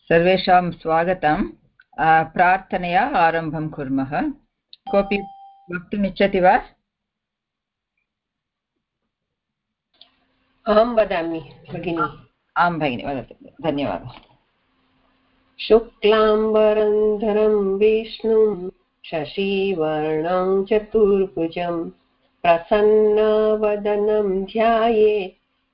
सर्वेषां स्वागतं। प्रार्थनया आरम्भं कुर्मः। कोऽपि वक्तुमिच्छति वा? अहं वदामि भगिनी। आं भगिनि वदतु। धन्यवादः। शुक्लाम्बरधरं विष्णुं शशिवर्णं चतुर्भुजं प्रसन्नवदनं ध्यायेत्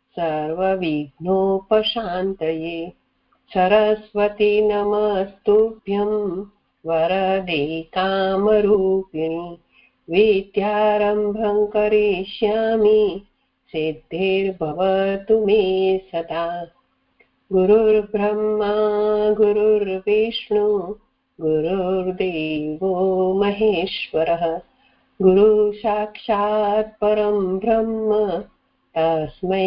सर्वविघ्नोपशान्तये। सरस्वती नमस्तुभ्यं वरदे कामरूपिणि विद्यारम्भं करिष्यामि सिद्धिर्भवतु मे सदा। गुरुर्ब्रह्मा गुरुर्विष्णु गुरुर्देवो महेश्वरः गुरुसाक्षात् परं ब्रह्म तस्मै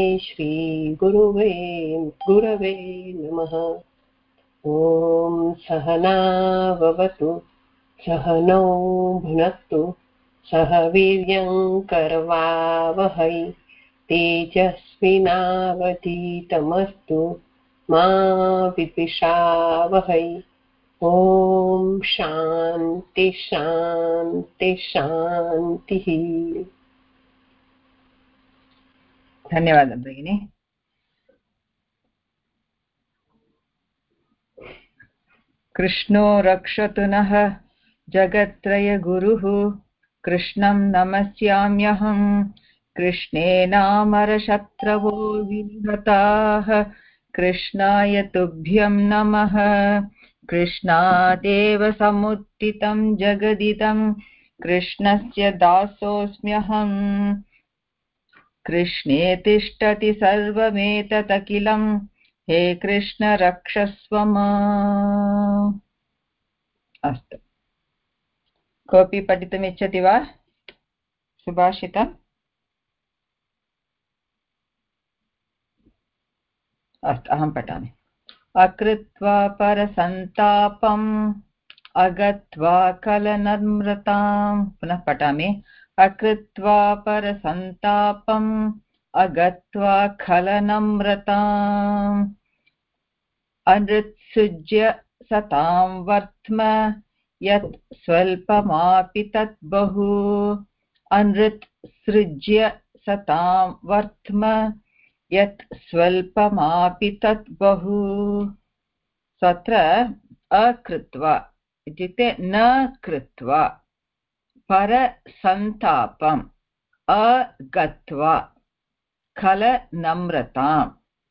श्रीगुरवे नमः। ॐ सहना भवतु सहनौ भुनक्तु सह वीर्यं करवावहै तेजस्विनावधीतमस्तु मा विद्विषावहै। ॐ शान्ति शान्ति शान्तिः। धन्यवादः भगिनि। कृष्णो रक्षतु नः जगत्त्रयगुरुः कृष्णं नमस्याम्यहं कृष्णेनामरशत्रवो विनिहताः कृष्णाय तुभ्यं नमः। कृष्णादेव समुत्थितं जगदिदं कृष्णस्य दासोऽस्म्यहम्। कृष्णे तिष्ठति सर्वमेतदखिलं हे कृष्ण रक्षस्व माम्। अस्तु, कोऽपि पठितुमिच्छति वा सुभाषितम्? अस्तु, अहं पठामि। अकृत्वा परसन्तापम् अगत्वा कलनम्रताम्। पुनः पठामि। अकृत्वा परसन्तापम् अगत्वा खलनम्रताम् अनृत्सृज्य सतां वर्त्म यत् स्वल्पमापि तत् बहु। अनृत्सृज्य सतां वर्त्म यत् स्वल्पमापि तत् बहु। तत्र अकृत्वा इत्युक्ते न कृत्वा, परसन्तापम् अगत्वा खलनम्रताम्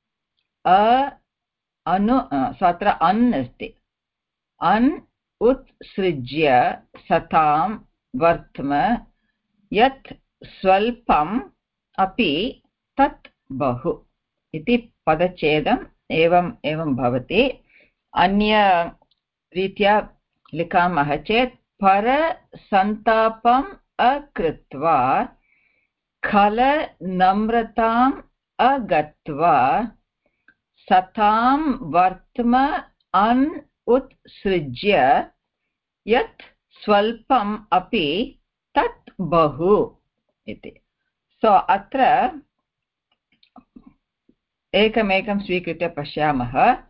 अत्र अन् अस्ति। अन् उत्सृज्य सतां वर्त्म यत् स्वल्पम् अपि तत् बहु इति पदच्छेदम् एवं भवति। अन्य रीत्या लिखामः चेत् परसन्तापम् अकृत्वा खलनम्रताम् अगत्वा सतां वर्त्म अन् उत्सृज्य यत् स्वल्पम् अपि तत् बहु इति। सो अत्र एकमेकं स्वीकृत्य पश्यामः।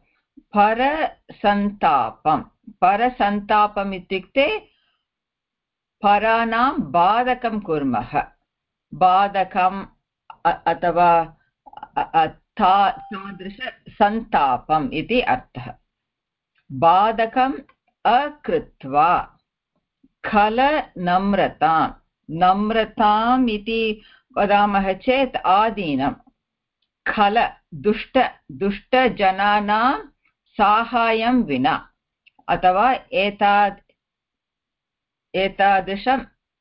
परसन्तापम् इत्युक्ते पराणां बाधकं कुर्मः। बाधकम् अथवा तादृशसन्तापम् इति अर्थः। बाधकम् अकृत्वा खलनम्रतां, नम्रताम् इति वदामः चेत् आदीनं खल दुष्टजनानां साहाय्यं विना अथवा एतादृशं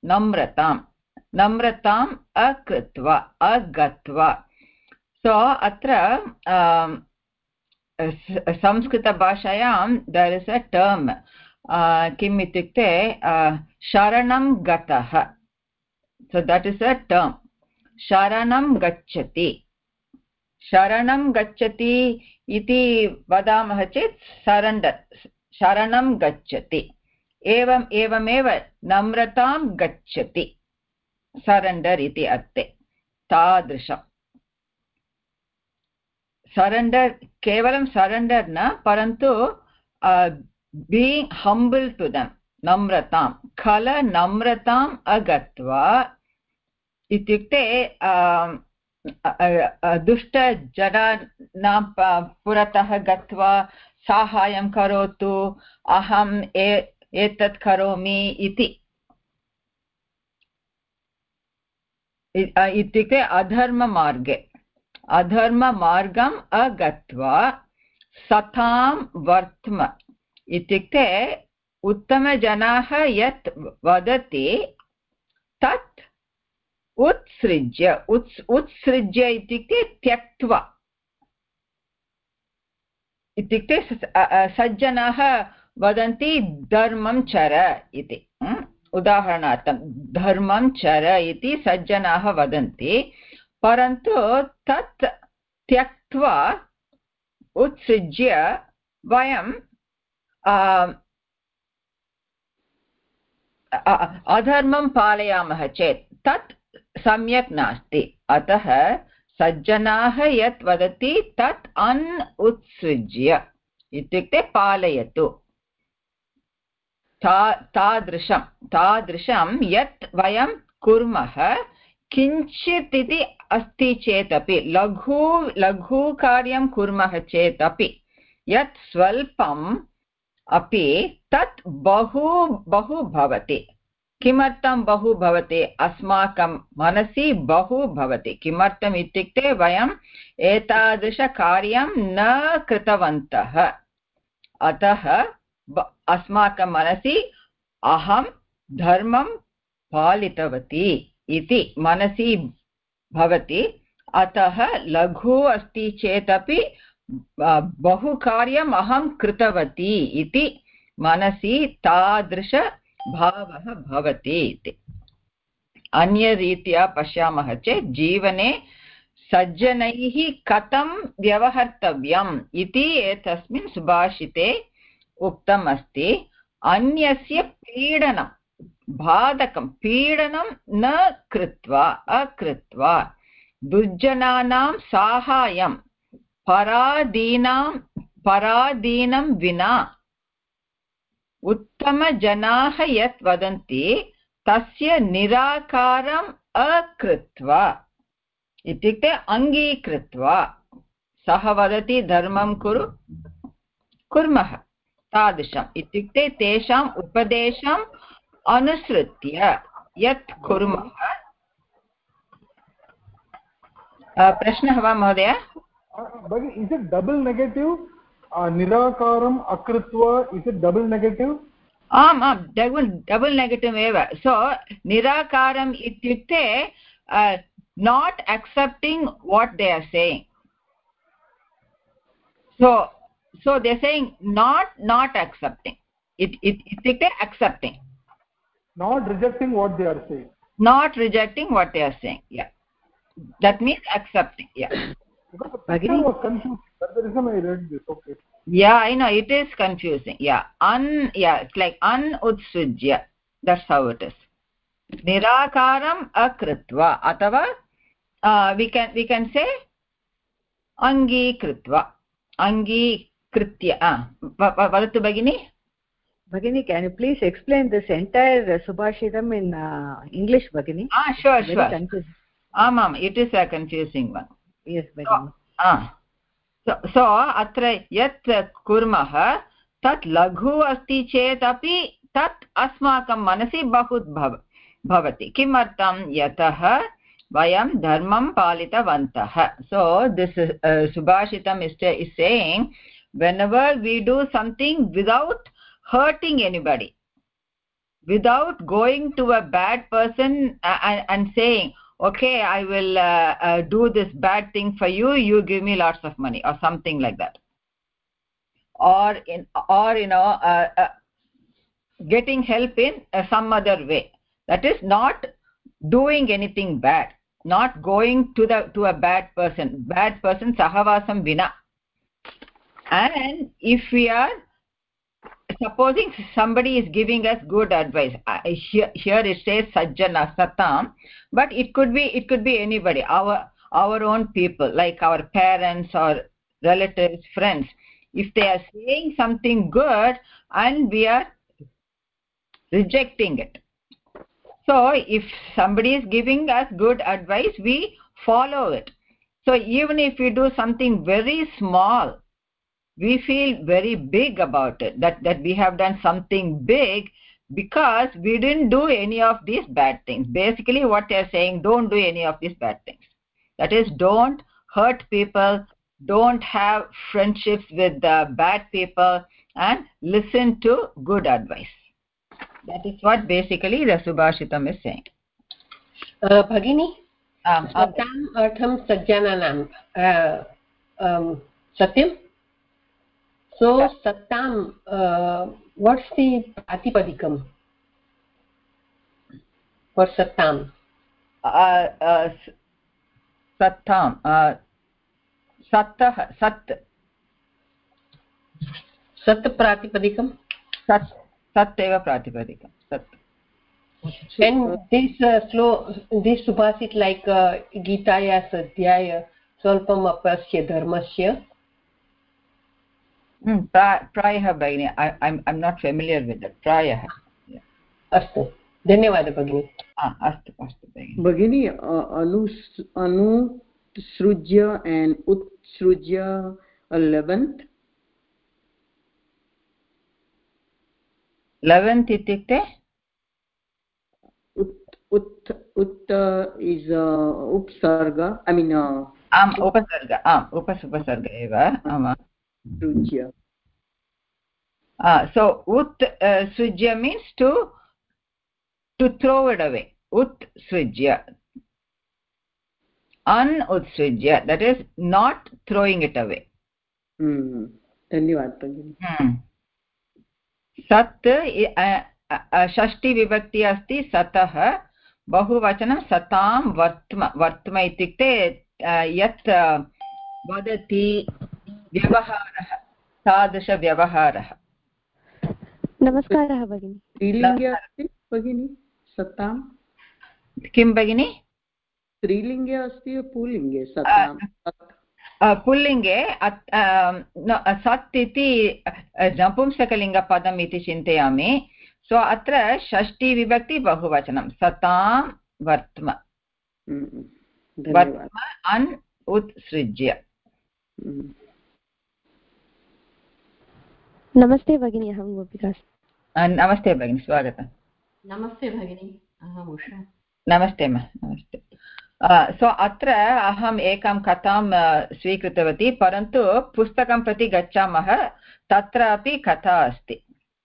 नम्रताम् अकृत्वा अगत्वा। सो अत्र संस्कृतभाषायां देर् इस् अ टर्म्, किम् इत्युक्ते शरणं गतः। So that is a term, शरणं गच्छति। शरणं गच्छति इति वदामः चेत् सरेण्डर्, शरणं गच्छति। एवमेव नम्रतां गच्छति, सरेण्डर् इति अर्थे। तादृशं सरेण्डर्, केवलं सरेण्डर् न, परन्तु being humble to them. Namratam. Khala namratam agatva. Ityukte दुष्टजनानां पुरतः गत्वा साहाय्यं करोतु, अहम् एतत् करोमि इति। इत्युक्ते अधर्ममार्गम् अगत्वा सतां वर्त्म। इत्युक्ते उत्तमजनाः यत् वदति तत् उत्सृज्य इत्युक्ते त्यक्त्वा। इत्युक्ते सज्जनाः वदन्ति धर्मं चर इति। उदाहरणार्थं धर्मं चर इति सज्जनाः वदन्ति, परन्तु तत् त्यक्त्वा उत्सृज्य वयं अधर्मं पालयामः चेत् तत् सम्यक् नास्ति। अतः सज्जनाः यत् वदति तत् उत्सृज्य इत्युक्ते पालयतु। तादृशं यत् वयं कुर्मः, किञ्चित् इति अस्ति चेदपि, लघु कार्यं कुर्मः चेदपि, यत् स्वल्पम् अपि तत् बहु भवति। किमर्थं बहु भवति? अस्माकं मनसि बहु भवति। किमर्थम् इत्युक्ते वयम् एतादृशकार्यं न कृतवन्तः, अतः अस्माकं मनसि अहं धर्मं पालितवती इति मनसि भवति। अतः लघु अस्ति चेदपि बहु कार्यम् अहं कृतवती इति मनसि तादृशभावः भवति इति। अन्यरीत्या पश्यामः चेत् जीवने सज्जनैः कथं व्यवहर्तव्यम् इति एतस्मिन् सुभाषिते उक्तम् अस्ति। अन्यस्य पीडनं, बाधकं पीडनं न अकृत्वा दुर्जनानां साहाय्यं पराधीनं विना उत्तमजनाः यत् वदन्ति तस्य निराकारम् अकृत्वा, इत्युक्ते अङ्गीकृत्वा। सः वदति धर्मं कुर्मः, तादृशम् इत्युक्ते तेषाम् उपदेशम् अनुसृत्य यत् कुर्मः। प्रश्नः वा महोदय? Is it double negative? Nirakaram akritva, is it double negative? आम्, double negative एव. So nirakaram इत्युक्ते not accepting what they are saying. So they are saying not accepting. Ityukte accepting. Not rejecting what they are saying. Not rejecting what they are saying. Yeah, that means accepting. Yeah. Because the picture was confusing. That's the reason I read this. Okay. Yeah, I know it is confusing. Yeah, it's like unutsujya. That's how it is. Nirakaram akritva, athava we can say angikritva, angikritya. Vadatu bagini? Bhagini, can you please explain this entire Subhashitam in English, Bhagini? Sure. Very confusing. It is a confusing one. Yes, Bhagini. So अत्र यत् कुर्मः तत् लघु अस्ति चेत् अपि तत् अस्माकं मनसि बहु भवति। किमर्थं? यतः वयं धर्मं पालितवन्तः. So this Subhashitam is saying, whenever we do something without hurting anybody, without going to a bad person and saying, okay, I will do this bad thing for you, you give me lots of money, or something like that, or getting help in some other way. That is not doing anything bad, not going to a bad person sahavasam vina. And if we are supposing somebody is giving us good advice, here it says sajjana satam, but it could be anybody, our own people, like our parents or relatives, friends. if they are saying something good and we are rejecting it. So if somebody is giving us good advice, we follow it. So even if we do something very small, we feel very big about it, that we have done something big because we didn't do any of these bad things. Basically what they are saying, don't do any of these bad things. That is, don't hurt people, don't have friendships with bad people, and listen to good advice. That is what basically the Subhashitam is saying. Bhagini, satam artham sajjananam, satyam. So satam, what's the pratipadikam for satam? Satam, sattah, sat. Sat pratipadikam? Sat eva pratipadikam. Sat. And this this subhasit like Gitaya Sadhyaya Swalpam Apasya Dharmasya. Prayah Bhagini, I'm not familiar with that. Prayah. Astu. Dhanyawada Bhagini. Astu Bhagini. Bhagini, anusrujya and utsrujya 11th. 11th ityukte? Ut is upsarga. I mean. Upasarga. Upasarga eva. Srujya. So ut srujya means to throw it away. Ut srujya. Utsrujya, that is not throwing it away. Dhanyawad Bhagini. Sat षष्टि विभक्ति अस्ति सतः, बहुवचनं सतां वर्त्म इत्युक्ते यत् वदति व्यवहारः, तादृशव्यवहारः. नमस्कारः भगिनी. स्त्रीलिङ्गे अस्ति भगिनी सतां? किं भगिनी? स्त्रीलिङ्गे अस्ति पुल्लिङ्गे सतां? पुल्लिङ्गे सत् इति नपुंसकलिङ्गपदम् इति चिन्तयामि. सो अत्र षष्टि विभक्ति बहुवचनं सतां वर्त्म. वर्त्म अन् उत्सृज्य. नमस्ते भगिनी, अहं गोपिका. नमस्ते भगिनी, स्वागतम्. नमस्ते भगिनी, अहम् उषा. नमस्ते नमस्ते. सो अत्र अहम् एकां कथां स्वीकृतवती, परन्तु पुस्तकं प्रति गच्छामः, तत्र अपि कथा अस्ति.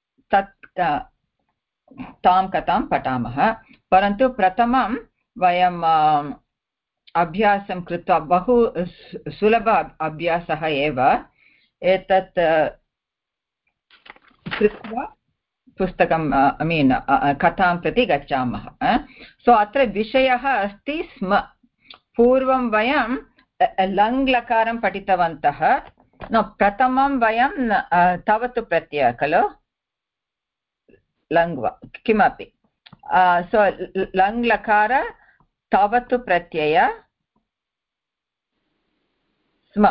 तां कथां पठामः, परन्तु प्रथमं वयम् अभ्यासं कृत्वा, बहु सुलभ अभ्यासः एव, एतत् कृत्वा पुस्तकं कथां प्रति गच्छामः. सो अत्र विषयः अस्ति स्म. पूर्वं वयं लङ्लकारं पठितवन्तः. प्रथमं वयं तवतु प्रत्यय खलु, लङ् किमपि. सो लङ्लकार तवतु प्रत्यय स्म.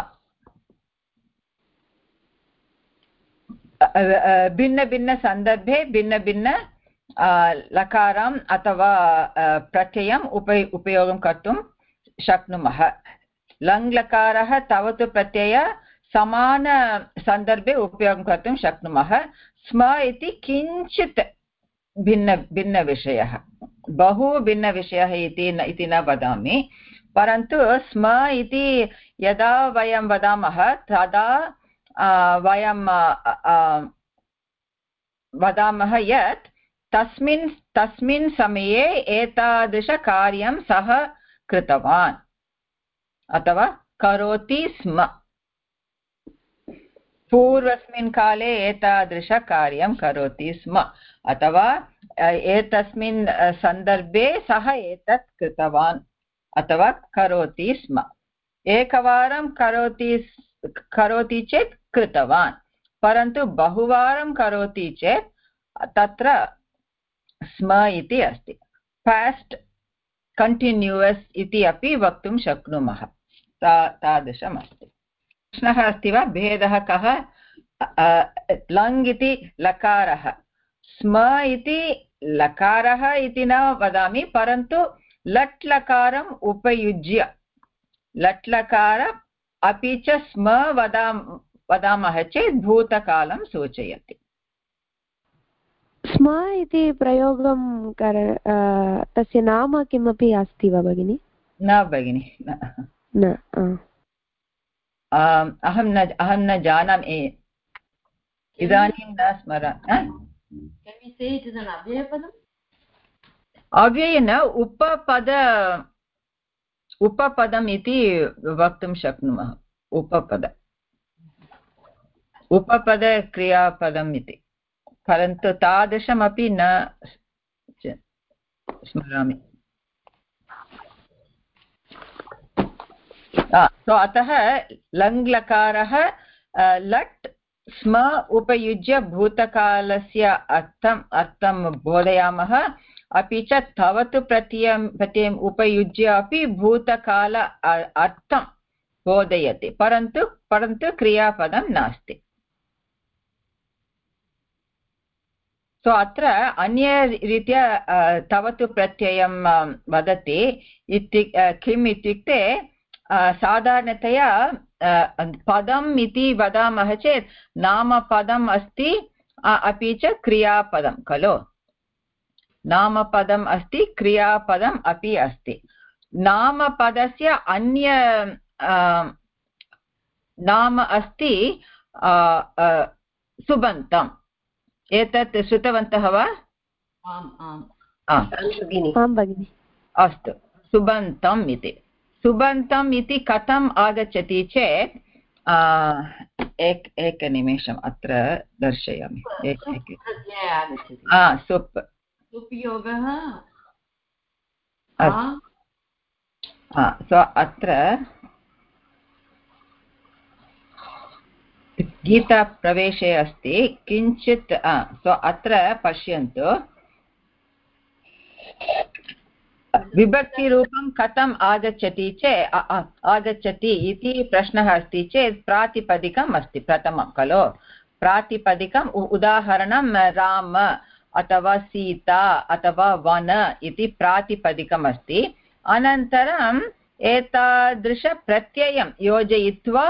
भिन्नभिन्नसन्दर्भे भिन्नभिन्न लकारम् अथवा प्रत्ययम् उपयोगं कर्तुं शक्नुमः. लङ्लकारः तवतु प्रत्यय समानसन्दर्भे उपयोगं कर्तुं शक्नुमः. स्म इति किञ्चित् भिन्नविषयः, बहु भिन्नविषयः इति न वदामि, परन्तु स्म इति यदा वयं वदामः तदा वयं वदामः यत् तस्मिन् समये एतादृशकार्यं सः कृतवान् अथवा करोति स्म. पूर्वस्मिन् काले एतादृशकार्यं करोति स्म, अथवा एतस्मिन् सन्दर्भे सः एतत् कृतवान् अथवा करोति स्म. एकवारं करोति चेत् कृतवान्, परन्तु बहुवारं करोति चेत् तत्र स्म इति अस्ति. पास्ट् कण्टिन्यूस् इति अपि वक्तुं शक्नुमः. तादृशम् अस्ति. प्रश्नः अस्ति वा? भेदः कः? लङ् इति लकारः, स्म इति लकारः इति न वदामि, परन्तु लट् लकारम् उपयुज्य, लट् लकार अपि च स्म वदामः चेत् भूतकालं सूचयति। स्म इति प्रयोगं तस्य नाम किमपि अस्ति वा भगिनि? न भगिनि, न। अहं न जानामि, इदानीं न स्मरामि। अव्यय न, उपपदम् इति वक्तुं शक्नुमः। उपपदक्रियापदम् इति, परन्तु तादृशमपि न स्मरामि। अतः लङ्लकारः लट् स्म उपयुज्य भूतकालस्य अर्थं बोधयामः, अपि च तवतु प्रत्ययम् उपयुज्य अपि भूतकाल अर्थं बोधयति, परन्तु क्रियापदं नास्ति। अत्र अन्यरीत्या तवतु प्रत्ययं वदति, किम् इत्युक्ते साधारणतया पदम् इति वदामः चेत् नामपदम् अस्ति अपि च क्रियापदं खलु। नामपदम् अस्ति, क्रियापदम् अपि अस्ति। नामपदस्य अन्य नाम अस्ति सुबन्तम्। एतत् श्रुतवन्तः वा? आं भगिनि। अस्तु, सुबन्तम् इति। सुबन्तम् इति कथम् आगच्छति चेत् एकनिमेषम् अत्र दर्शयामि। सुप् अत्र गीताप्रवेशे अस्ति किञ्चित्। अत्र पश्यन्तु, विभक्तिरूपं कथम् आगच्छति इति प्रश्नः अस्ति चेत् प्रातिपदिकम् अस्ति प्रथमं खलु। प्रातिपदिकम् उदाहरणं राम अथवा सीता अथवा वन इति प्रातिपदिकम् अस्ति। अनन्तरम् एतादृशप्रत्ययं योजयित्वा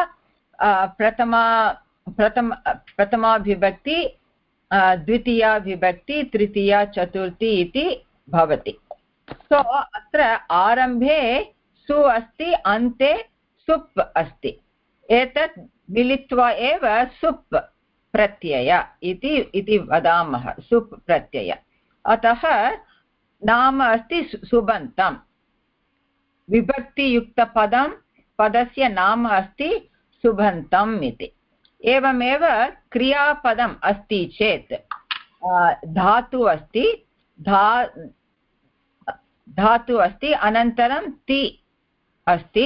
प्रथमा विभक्ति, द्वितीया विभक्ति, तृतीया, चतुर्थी इति भवति। अत्र आरम्भे सु अस्ति, अन्ते सुप् अस्ति। एतत् मिलित्वा एव सुप् प्रत्यय इति वदामः, सुप् प्रत्यय। अतः नाम अस्ति सुबन्तं। पदस्य नाम अस्ति सुबन्तम् इति। एवमेव क्रियापदम् अस्ति चेत् धातु अस्ति, अनन्तरं ति अस्ति,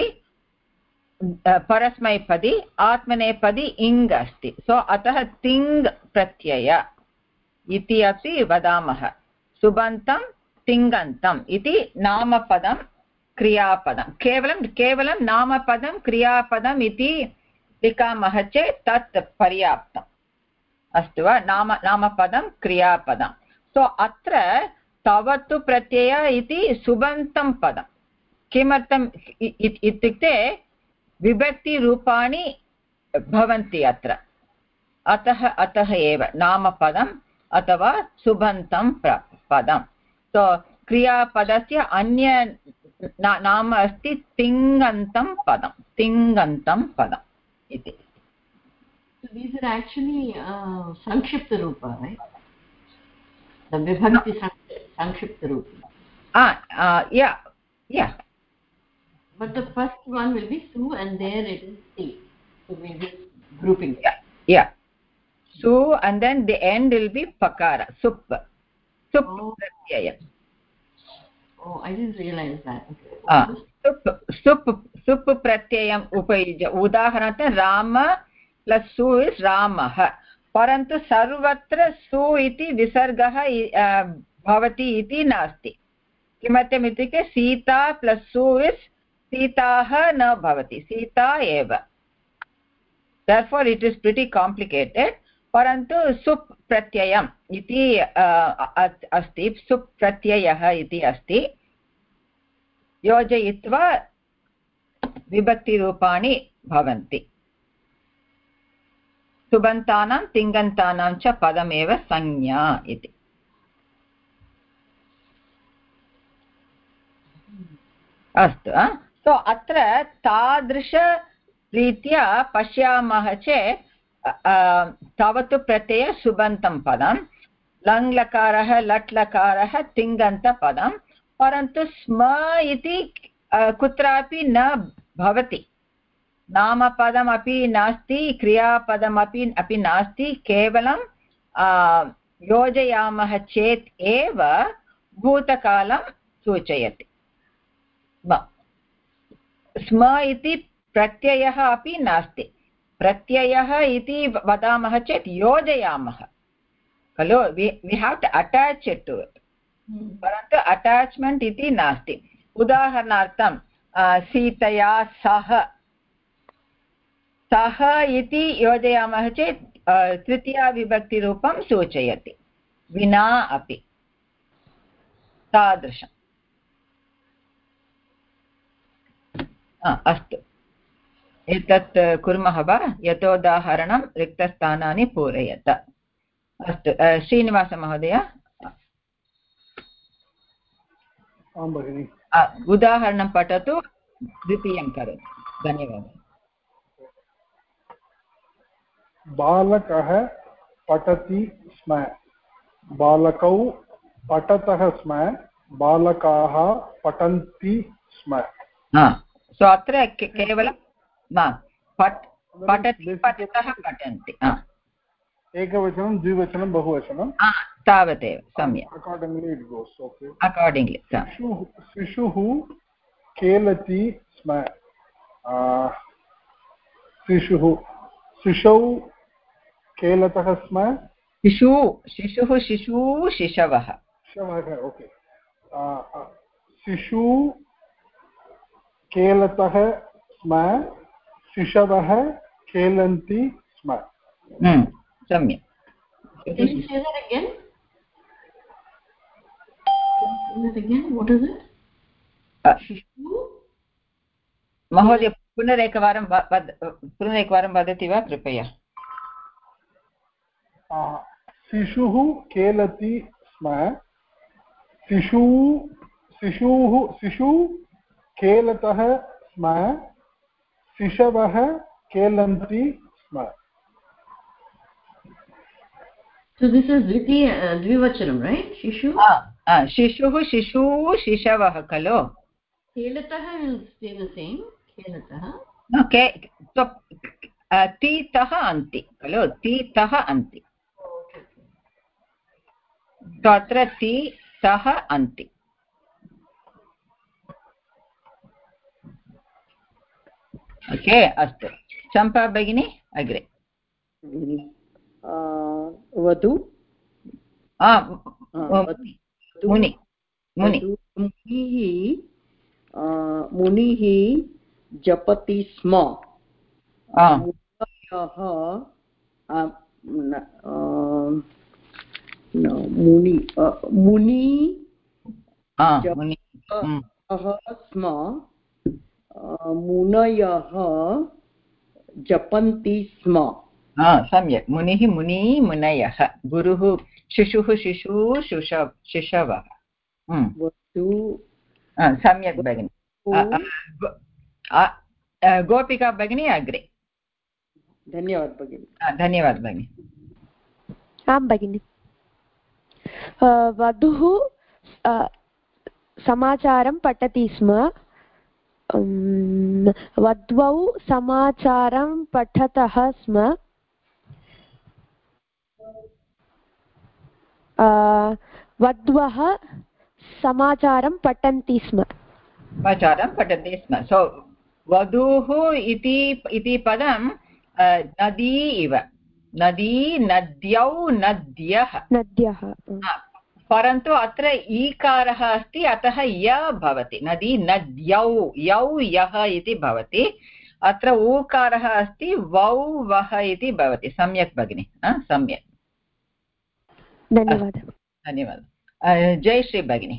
परस्मैपदी, आत्मनेपदी इङ् अस्ति। अतः तिङ् प्रत्यय इति अपि वदामः। सुबन्तं तिङन्तम् इति नामपदं क्रियापदं। केवलं नामपदं क्रियापदम् इति लिखामः चेत् तत् पर्याप्तम्, अस्तु वा। नामपदं क्रियापदं। अत्र तवतु प्रत्यय इति सुबन्तं पदं। किमर्थम् इत्युक्ते विभक्तिरूपाणि भवन्ति अत्र, अतः एव नामपदम् अथवा सुबन्तं पदं। क्रियापदस्य अन्य नाम अस्ति तिङन्तं पदम् इति। These are actually Sankshipta Rupa, right? The Vibhakti Sankshipta Rupa. Yeah. But the first one will be Su and there it is Ti. So we'll be grouping. Yeah. Su and then the end will be Pakara, Sup Pratyaya. Oh, I didn't realize that. Okay. Sup Pratyayam उपयुज्य। उदाहरणार्थं Ram plus सु is रामः, परन्तु सर्वत्र सु इति विसर्गः भवति इति नास्ति। किमर्थम् इत्युक्ते सीता प्लस् सु इस् सीताः न भवति, सीता एव। therefore it is pretty complicated. परन्तु सुप् प्रत्ययम् इति अस्ति, सुप् प्रत्ययः इति अस्ति, योजयित्वा विभक्तिरूपाणि भवन्ति। सुबन्तानां तिङन्तानां च पदमेव संज्ञा इति। अस्तु, सो अत्र तादृशरीत्या पश्यामः चेत् तावत् प्रत्यय सुबन्तं पदं, लङ्लकारः लट्लकारः तिङन्तपदं, परन्तु स्म इति कुत्रापि न भवति। नामपदमपि नास्ति, क्रियापदमपि नास्ति, केवलं योजयामः चेत् एव भूतकालं सूचयति। स्म इति प्रत्ययः अपि नास्ति, प्रत्ययः इति वदामः चेत् योजयामः खलु, we have to attach it to it, परन्तु अटाच्मेण्ट् इति नास्ति। उदाहरणार्थं सीतया सह, सह इति योजयामः चेत् तृतीया विभक्तिरूपं सूचयति, विना अपि, तादृशम्। अस्तु, एतत् कुर्मः वा? यतोदाहरणं रिक्तस्थानानि पूरयत। अस्तु, श्रीनिवासमहोदय। आं भगिनि, उदाहरणं पठतु, द्वितीयं करोतु। धन्यवादः। बालकः पठति स्म, बालकौ पठतः स्म, बालकाः पठन्ति स्म। सो अत्र केवलं पठति पठतः पठन्ति, एकवचनं द्विवचनं बहुवचनं तावदेव, सम्यक्। Accordingly it goes. Okay, accordingly. शिशुः खेलति स्म, शिशौ खेलतः स्म, शिशुः शिशवः। ओके, शिशु खेलतः स्म, शिशवः खेलन्ति स्म। सम्यक्। Can you say that again? What is it? महोदय पुनरेकवारं वदति वा कृपया? शिशुः खेलति स्म, शिशु खेलतः स्म, शिशवः खेलन्ति स्म। So this is dvivachanam, right? Shishu? शिशुः शिशवः खलु। Khelatah will stay the same. Khelatah. तीतः अन्ति खलु, तीतः अन्ति, अत्र तीतः अन्ति। ओके, अस्तु। चम्पा भगिनी अग्रे। वधु, मुनिः जपति स्म, मुनि स्म, मुनयः जपन्ति स्म। सम्यक्, मुनिः मुनयः, गुरुः शिशुः शिशवः। सम्यक् भगिनि। गोपिका भगिनी अग्रे। धन्यवादः भगिनि। धन्यवादः भगिनि। आं भगिनि। वधुः समाचारं पठति स्म, वध्वौ समाचारं पठतः स्म, वध्वः समाचारं पठन्ति स्म। सो वधूः इति पदं नदी इव, नदी, नद्यौ, नद्यः, परन्तु अत्र ईकारः अस्ति, अतः य भवति, नदी नद्यौ, यौ यः इति भवति। अत्र ऊकारः अस्ति वौ वः इति भवति सम्यक् भगिनि सम्यक् धन्यवादः धन्यवादः जयश्री भगिनी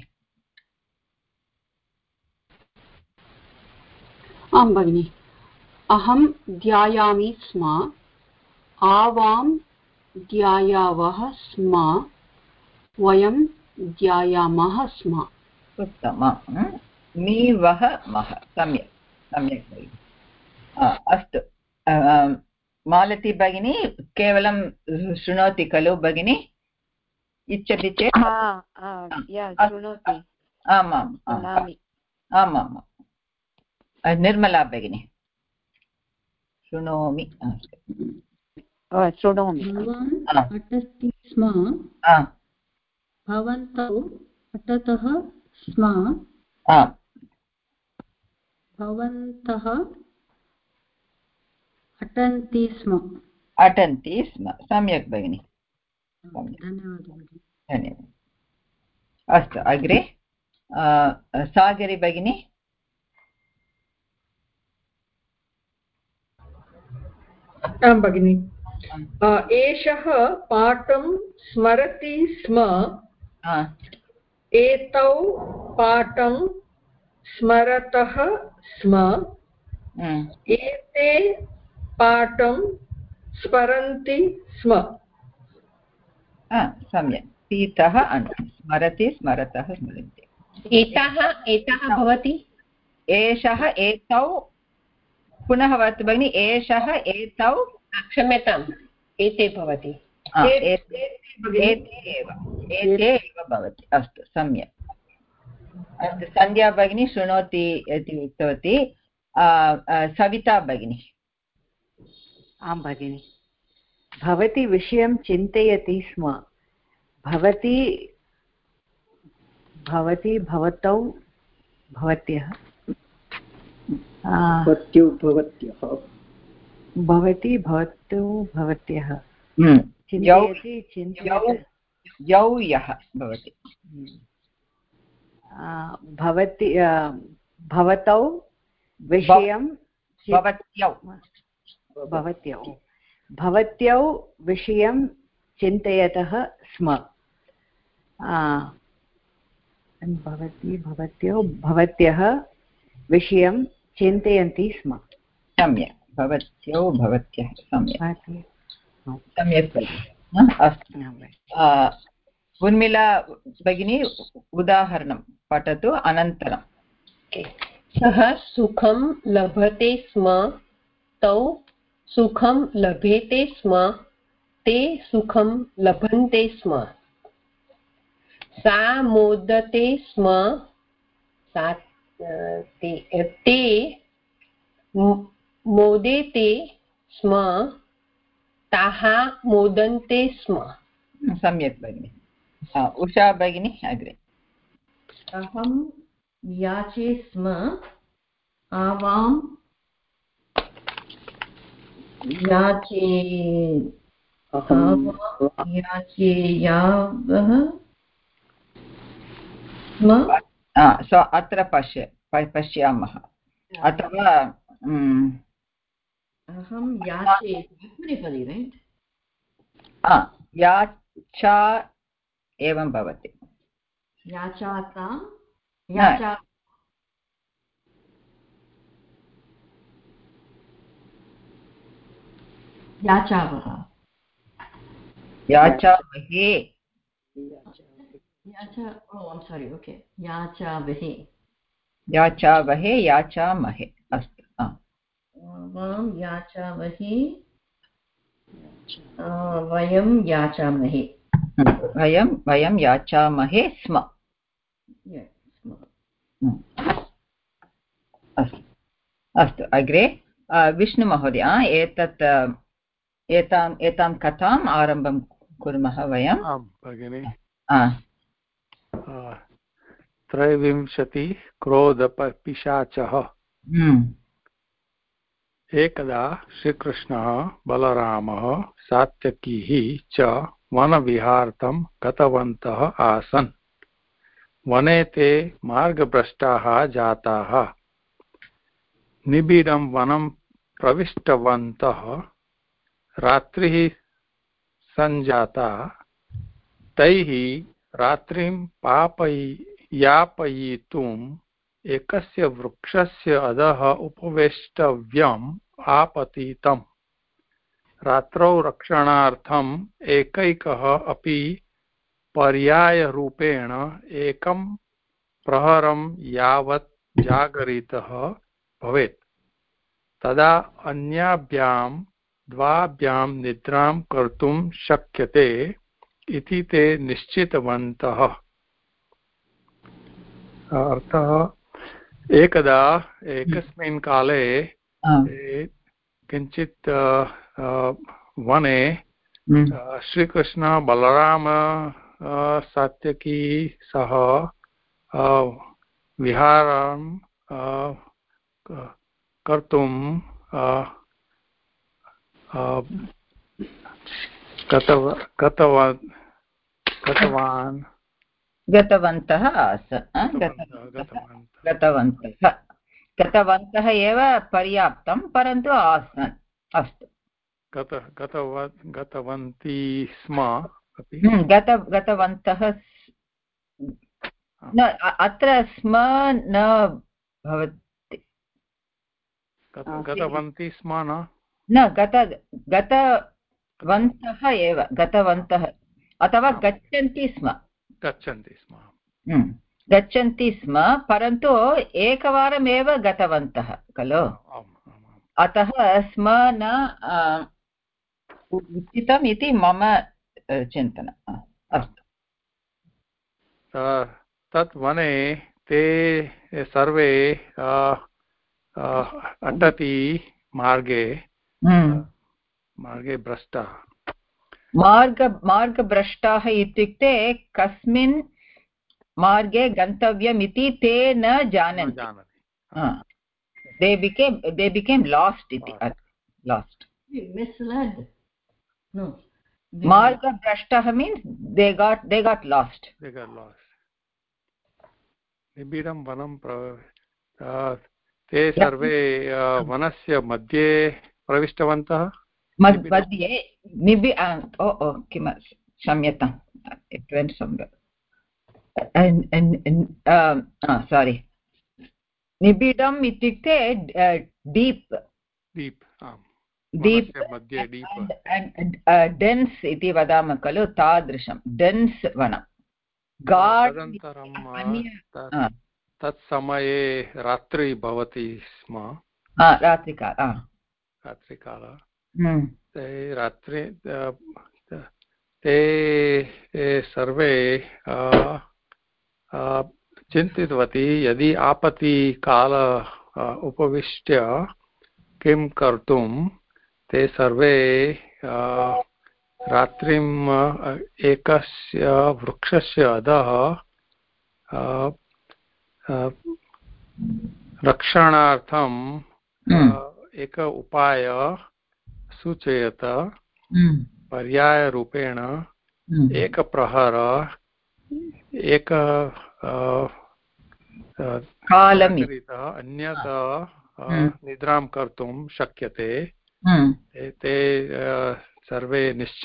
आं भगिनि अहं ध्यायामि स्म आवां ध्यायावः स्म वयं ध्यायामः स्म उत्तमं मी वः मः सम्यक् सम्यक् भगिनि अस्तु मालती भगिनी केवलं शृणोति खलु भगिनी इच्छति चेत् आमाम् आमाम् निर्मला भगिनी शृणोमि पठति स्म भवन्तौ पठतः स्म भवन्तः अटन्ति स्म सम्यक् भगिनि धन्यवादः अस्तु अग्रे सागरी भगिनी आं भगिनि एषः पाठं स्मरति स्म एतौ पाठं स्मरतः स्म एते पाठं स्मरन्ति स्म सम्यक् पीतः स्मरति स्मरतः स्मरन्ति एताः भवति एषः एतौ पुनः वदतु भगिनि एषः एतौ क्षम्यताम् एते भवति एते एव भवति अस्तु सम्यक् अस्तु सन्ध्या भगिनी शृणोति इति उक्तवती सविता भगिनी आं भगिनि भवती विषयं चिन्तयति स्म भवती भवती भवतौ भवत्यः भवत्यौ भवत्यः भवती भवतौ भवत्यः चिन्तयति चिन्तयति यौ यः भवति भवती भवतौ विषयं भवत्यौ भवत्यौ भवत्यौ विषयं चिन्तयतः स्म भवती भवत्यौ भवत्यः विषयं चिन्तयन्ति स्म सम्यक् भवत्यौ भवत्यः सम्यक् सम्यक् अस्तु उर्मिला भगिनी उदाहरणं पठतु अनन्तरं सः सुखं लभते स्म तौ सुखं लभेते स्म ते सुखं लभन्ते स्म सा मोदते स्म ते मोदेते स्म ताः मोदन्ते स्म सम्यक् भगिनि उषा भगिनी अग्रे अहं याचे स्म आवां याचे याचेयावः स्म अत्र पश्यामः अथवा अहं याचे याचा एवं भवति याचाता याचा याचावः याचामहे याचा oh I'm sorry okay याचावहे याचावहे याचामहे अस्तु वां याचावहे वयं याचामहे वयं याचामहे स्म अस्तु अग्रे विष्णुमहोदय एतां कथाम् आरम्भं कुर्मः वयम् आं भगिनि 23 क्रोधपिशाचः एकदा श्रीकृष्णः बलरामः सात्यकिः च वनविहारार्थं गतवन्तः आसन् वने ते मार्गभ्रष्टाः जाताः निबिडं वनं प्रविष्टवन्तः रात्रिः सञ्जाता तैः रात्रिं यापयितुम् एकस्य वृक्षस्य अधः उपवेष्टव्यम् आपतितम्। रात्रौ रक्षणार्थम् एकैकः अपि पर्यायरूपेण एकं प्रहरं यावत् जागरितः भवेत्। तदा अन्याभ्यां द्वाभ्यां निद्रां कर्तुं शक्यते इति ते निश्चितवन्तः। अर्थः एकदा एकस्मिन् काले किञ्चित् वने श्रीकृष्ण बलराम सात्यकी सह विहारं कर्तुं गतवन्तः एव पर्याप्तं, परन्तु आसन्। अस्तु, गतवन्ती स्म अपि गतवन्तः न, अत्र स्म न भवति। गतवन्ती स्म न गतवन्तः एव, गतवन्तः अथवा गच्छन्ति स्म, परन्तु एकवारमेव गतवन्तः खलु, अतः स्म न उचितम् इति मम चिन्तनम्। अस्तु, तत् वने ते सर्वे अटति मार्गे भ्रष्टाः। मार्गभ्रष्टाः इत्युक्ते कस्मिन् मार्गे गन्तव्यम् इति ते न जानन्ति। they became lost iti lost, misled. No, marga brashtah means they got lost. निबिडं वनं ते सर्वे वनस्य मध्ये प्रविष्टवन्तः। मध्ये क्षम्यताम्, it went somewhere and sorry, निबिडम् इत्युक्ते डीप् डेन्स् इति वदामः खलु, तादृशं डेन्स् वनं। तत्समये रात्रि भवति स्म। रात्रिकाल ते सर्वे चिन्तितवती यदि आपत्तिकाल उपविष्य किं कर्तुं। ते सर्वे रात्रिम् एकस्य वृक्षस्य अधः रक्षणार्थम् एक उपाय सूचयत। पर्यायरूपेण एकप्रहर एक अन्यत् निद्रां कर्तुं शक्यते। ते सर्वे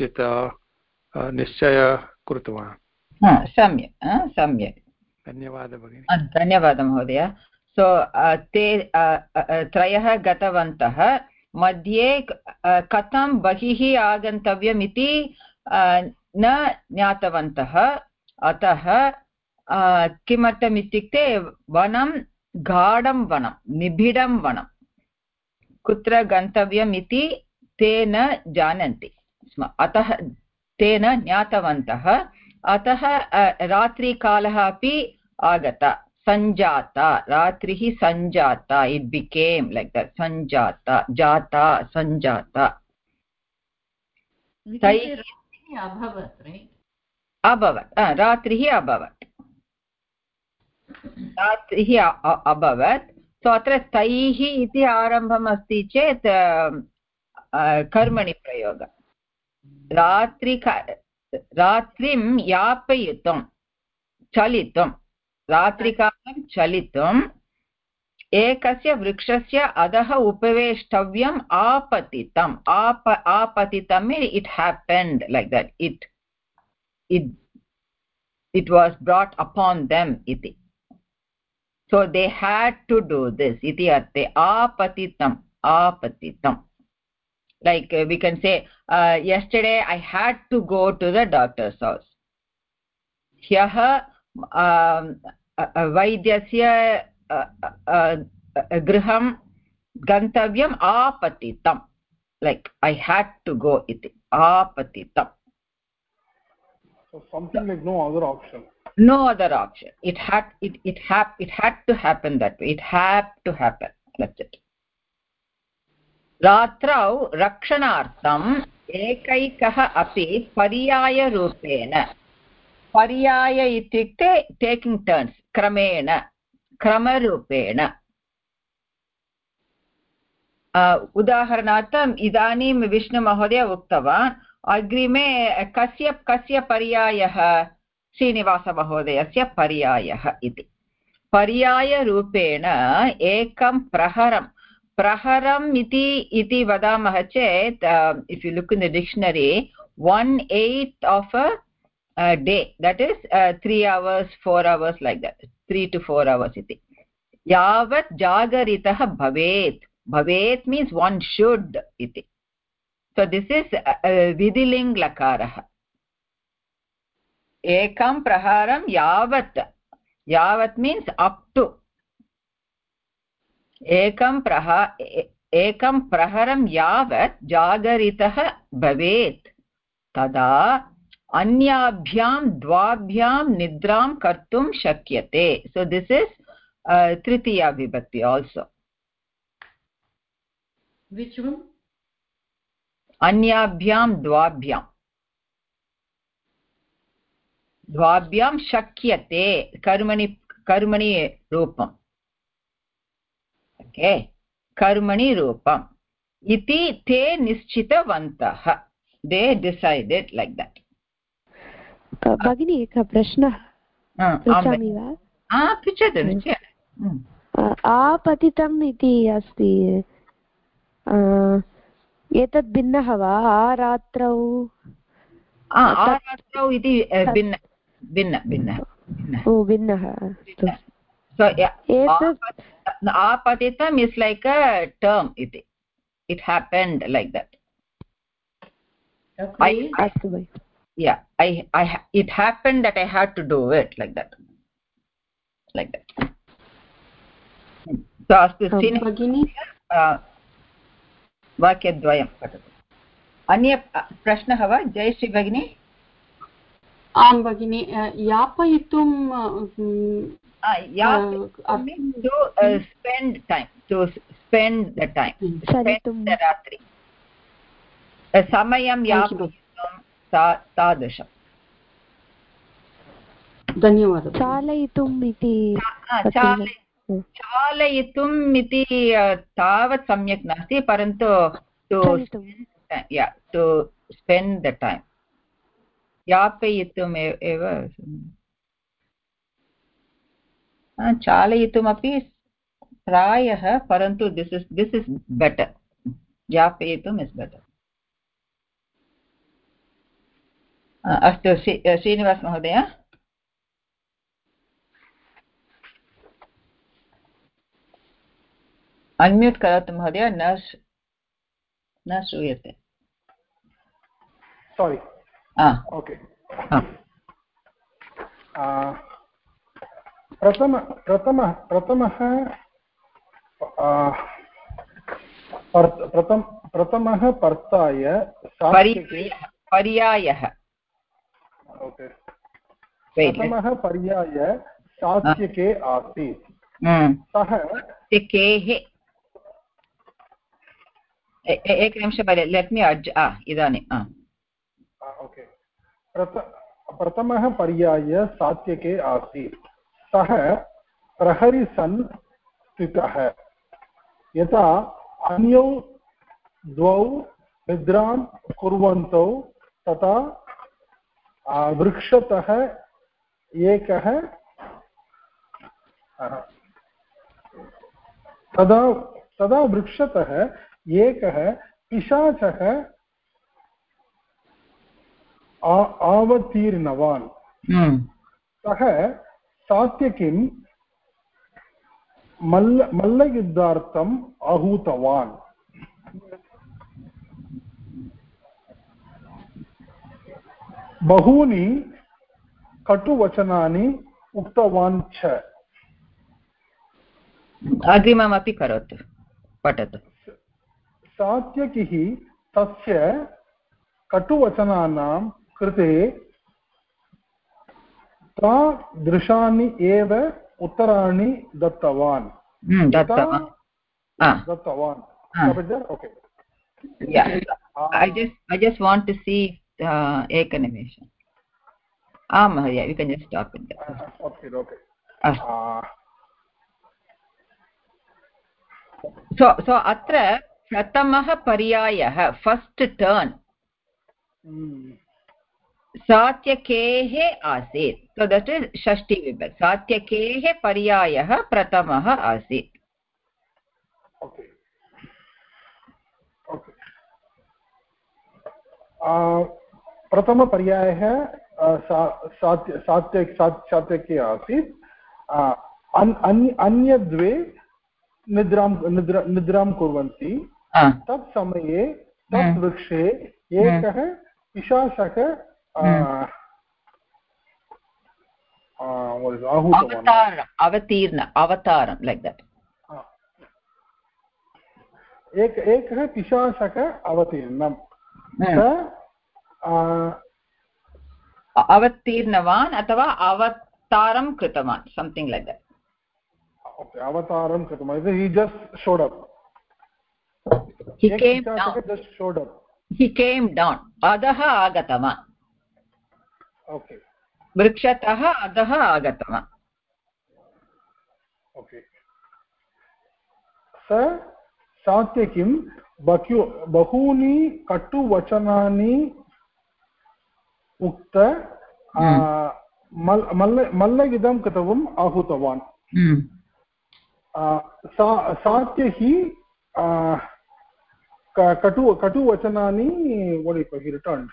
निश्चय कृतवान्। सम्यक् धन्यवादः भगिनी। धन्यवादः महोदय। सो ते त्रयः गतवन्तः, मध्ये कथं बहिः आगन्तव्यम् इति न ज्ञातवन्तः। अतः किमर्थम् इत्युक्ते वनं गाढं वनं, निबिडं वनं, कुत्र गन्तव्यम् इति ते न जानन्ति स्म, अतः ते न ज्ञातवन्तः। अतः रात्रिकालः अपि आगता, सञ्जाता, रात्रिः सञ्जाता, इट् बिकेम् लैक् दट्, सञ्जाता, सञ्जाता। रात्रिः अभवत्। सो अत्र तैः इति आरम्भम् अस्ति चेत् कर्मणि प्रयोग, रात्रिं यापयितुं, चलितुं, रात्रिकालं चलितुम् एकस्य वृक्षस्य अधः उपवेष्टव्यम् आपतितम् आपतितम् it happened like that it was brought upon them iti. So they had to do this iti arte apatitam like we can say yesterday I had to go to the doctor's house. Hyah वैद्यस्य गृहं गन्तव्यम् आपतितं like I had to go iti apatitam. So something like no other option. No other option. It had to happen that way. It had to happen. That's it. रात्रौ रक्षणार्थम् एकैकः अपि पर्यायरूपेण पर्याय इत्युक्ते taking turns क्रमेण क्रमरूपेण उदाहरणार्थम् इदानीं विष्णुमहोदय उक्तवान् अग्रिमे कस्य पर्यायः श्रीनिवासमहोदयस्य पर्यायः इति पर्यायरूपेण एकं प्रहरम् इति वदामः चेत् if you look in the dictionary 1/8 of a day, that is 3 hours 4 hours like that, 3 to 4 hours iti. Yavat jagaritah bhavet means one should iti. So this is vidiling lakarah. Ekam praharam yavat means up to. Ekam praharam yavat jagaritah bhavet tada अन्याभ्यां द्वाभ्यां निद्रां कर्तुं शक्यते. So this is tritiya vibhakti also. Which one? अन्याभ्यां द्वाभ्यां शक्यते कर्मणि रूपम्. Okay, कर्मणि रूपम् इति ते निश्चितवन्तः. They decided like that. भगिनी एकः प्रश्नः पृच्छामि वा? पृच्छतु आपतितम् इति अस्ति एतत् भिन्नः वा? आरात्रौ इति भिन्नः आपतितम् is like a term iti. It happened like that. Okay. It happened that I had to do it like that. So astu भगिनी वाक्यद्वयं पठतु. अन्य प्रश्नः वा जयश्री भगिनी? आं भगिनी यापयितुं to spend the time spend the ratri samayam यापयितुं तादृशम्. धन्यवादः. चालयितुम् इति तावत् सम्यक् नास्ति, परन्तु to spend the time यापयितुम् एव. चालयितुमपि प्रायः, परन्तु this is better. यापयितुम् is better. अस्तु श्रीनिवास महोदय. अन्म्यूट् करोतु महोदय, न श्रूयते. Sorry. Okay. प्रथमः पर्ताय पर्यायः. Okay. प्रथमः पर्याय सात्यके आसीत्. सः केः एकनिमिषं लेट् मी इदानीं. ओके. प्रथमः पर्याय सात्यके आसीत्. सः प्रहरी सन् स्थितः. यथा अन्यौ द्वौ निद्रां कुर्वन्तौ तथा वृक्षतः एकः तदा वृक्षतः एकः पिशाचः अवतीर्णवान् सः सात्यकिं मल्लयुद्धार्थम् आहूतवान् बहूनि कटुवचनानि उक्तवान् च। अग्रिममपि करोतु, पठतु। सात्यकिः तस्य कटुवचनानां कृते तादृशानि एव उत्तराणि दत्तवान्। Okay. Yeah, I just want to see ekanimisha. Maharya, you can just stop it there. Okay. So atra pratamah paryayah, first turn, satyakehe asit. So that is shashti vibhakti. Satyakehe paryayah pratamah asit. Okay. प्रथमपर्यायः सात्यके आसीत्। अन्यद्वे निद्रां कुर्वन्ति। तत् समये तत् वृक्षे एकः पिशाचः अवतारं like that. एकः पिशाचः अवतीर्णम् अवतीर्णवान् अथवा अवतारं कृतवान्, something like that. Okay, अवतारं कृतवान्. He just showed up. He came down. Just showed up. He came down. अधः आगतवान्. Okay. वृक्षतः अधः आगतवान्. Okay. स सात्यकिं बहूनि कटुवचनानि उक्त मल्लयुद्धं कृतवान् आहूतवान्। सात्यः कटुवचनानि he returned.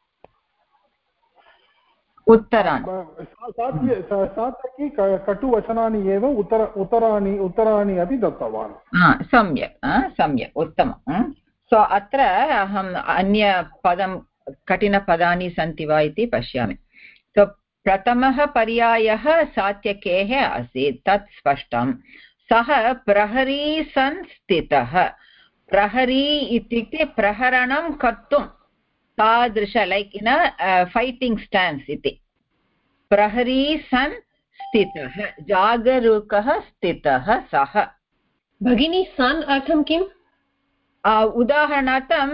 उत्तराणि सात्यकी कटुवचनानि एव उत्तराणि अपि दत्तवान्। सम्यक् उत्तमं। सो अत्र अहम् अन्यपदं कठिनपदानि सन्ति वा इति पश्यामि। सो प्रथमः पर्यायः सात्यकेः आसीत्, तत् स्पष्टं। सः प्रहरी सन् स्थितः। प्रहरी इत्युक्ते प्रहरणं कर्तुं तादृश लैक् इन् फैटिङ्ग् स्टान्स् इति। प्रहरी सन् स्थितः, जागरूकः स्थितः सः। भगिनी सन् अर्थं किम्? उदाहरणार्थं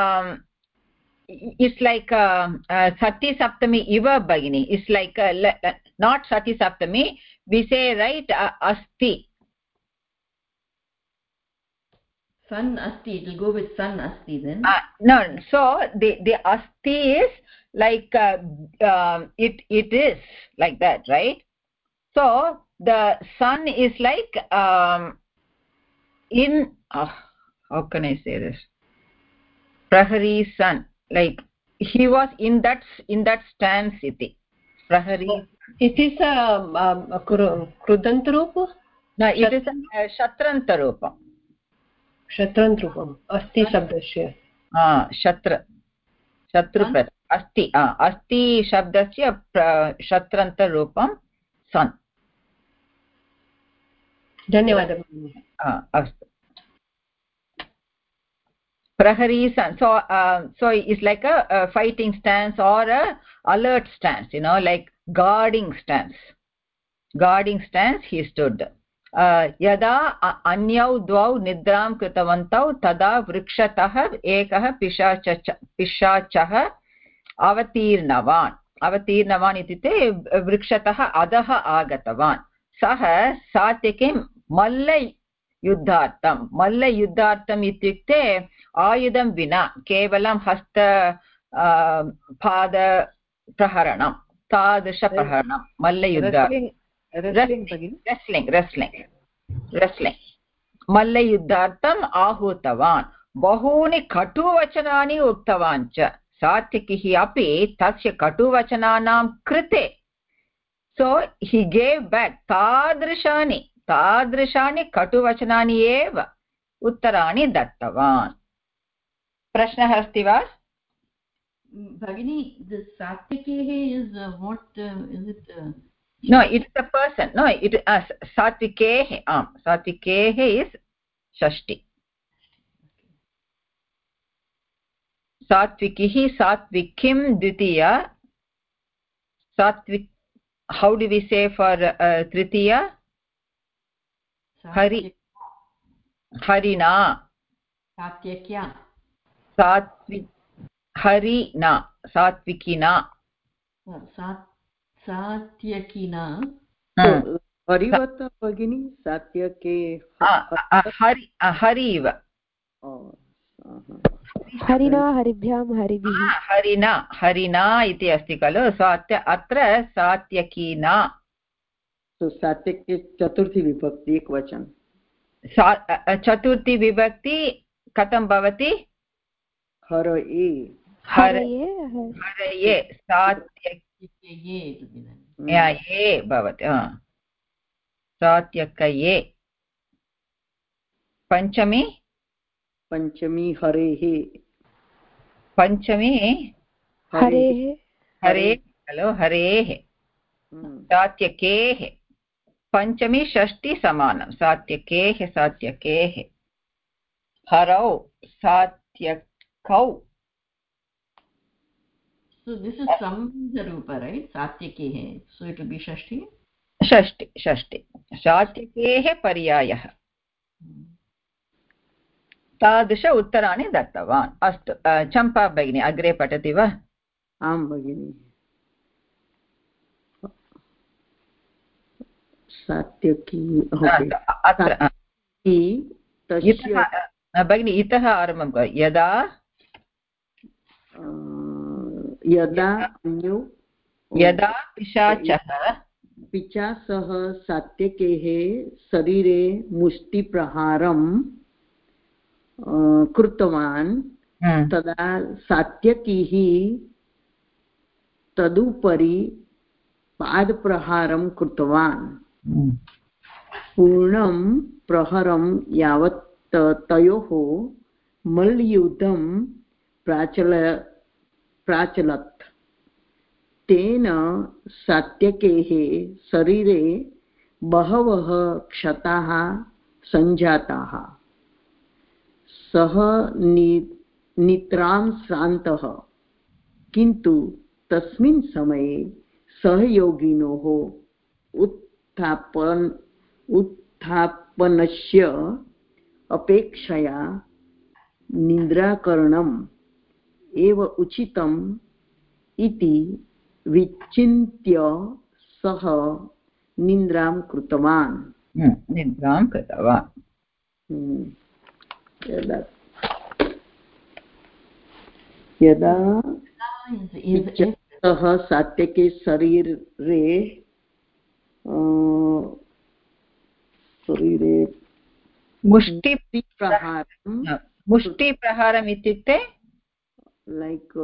इट्स् लैक् सति सप्तमी इव भगिनी, इट्स् लैक् नाट् सति सप्तमी, वि से रैट् अस्ति। Sun asti, it will go with sun asti then. No, so the asti is like it is like that, right? So the sun is like in how can I say this? Prahari sun, like he was in that stance iti. Prahari. It is a krudantrupa? No, it is a shatrantarupa. शत्रन्त्ररूपम् अस्ति शब्दस्य शत्रु अस्ति अस्ति शब्दस्य शत्रन्तरूपं सन्। धन्यवादः। अस्तु। प्रहरी सन्, so it's like a fighting stance or a alert stance, like guarding stance he stood. यदा अन्यौ द्वौ निद्रां कृतवन्तौ तदा वृक्षतः एकः पिशाचः अवतीर्णवान् इत्युक्ते वृक्षतः अधः आगतवान्। सः सात्यकीं मल्लयुद्धार्थम् इत्युक्ते आयुधं विना केवलं हस्त पादप्रहरणं, तादृशप्रहरणं मल्लयुद्धार्थं। Wrestling. मल्लयुद्धार्थम् आहूतवान् बहूनि कटुवचनानि उक्तवान् च सात्विकिः अपि तस्य कटुवचनानां कृते so he gave back तादृशानि कटुवचनानि एव उत्तराणि दत्तवान् प्रश्नः अस्ति वा Bhagini, the Satvikehe is what is it? No, it's a person. No, it Satvikehe. Satvikehe is Shashti. Satvikihi, Satvikim, Dvitiya. Satvik. How do we say for Tritiya? Harina. Satyakya. Harina. Satvikina. सात्यकिना हरिवत भगिनी सात्यके हरिव हरिणा हरिभ्यां हरिभिः हरिणा इति अस्ति खलु अत्र सात्यकीना सात्यके चतुर्थी विभक्ति एकवचन चतुर्थी विभक्ति कथं भवति हरये सात्यकये भवति सात्यकये पञ्चमी हरेः पञ्चमी हरेः खलु हरेः सात्यकेः पञ्चमी षष्टि समानं सात्यकेः हरौ सात्यकौ. So this is Samjarupa, right? Satyakehe. So it will be Shashti? Shashti. Satyakehe पर्यायः. तादृश उत्तराणि दत्तवान्. अस्तु चम्पा भगिनी अग्रे पठति वा? आं भगिनि. सात्यकी भगिनी इतः आरम्भं करोतु. यदा पिशाचः सात्यकेः शरीरे मुष्टिप्रहारं कृतवान् तदा सात्यकीः तदुपरि पादप्रहारं कृतवान्. पूर्णं प्रहरं यावत् तयोः मल्लयुद्धं प्राचलत्. तेन सात्यकेः शरीरे बहवः क्षताः सञ्जाताः. सः निद्रां श्रान्तः. किन्तु तस्मिन् समये सहयोगिनोः उत्थापनस्य अपेक्षया निद्राकरणम् एव उचितम् इति विचिन्त्य सः निद्रां कृतवान्. यदा सः सात्यके शरीरे मुष्टिप्रहारम् इत्युक्ते like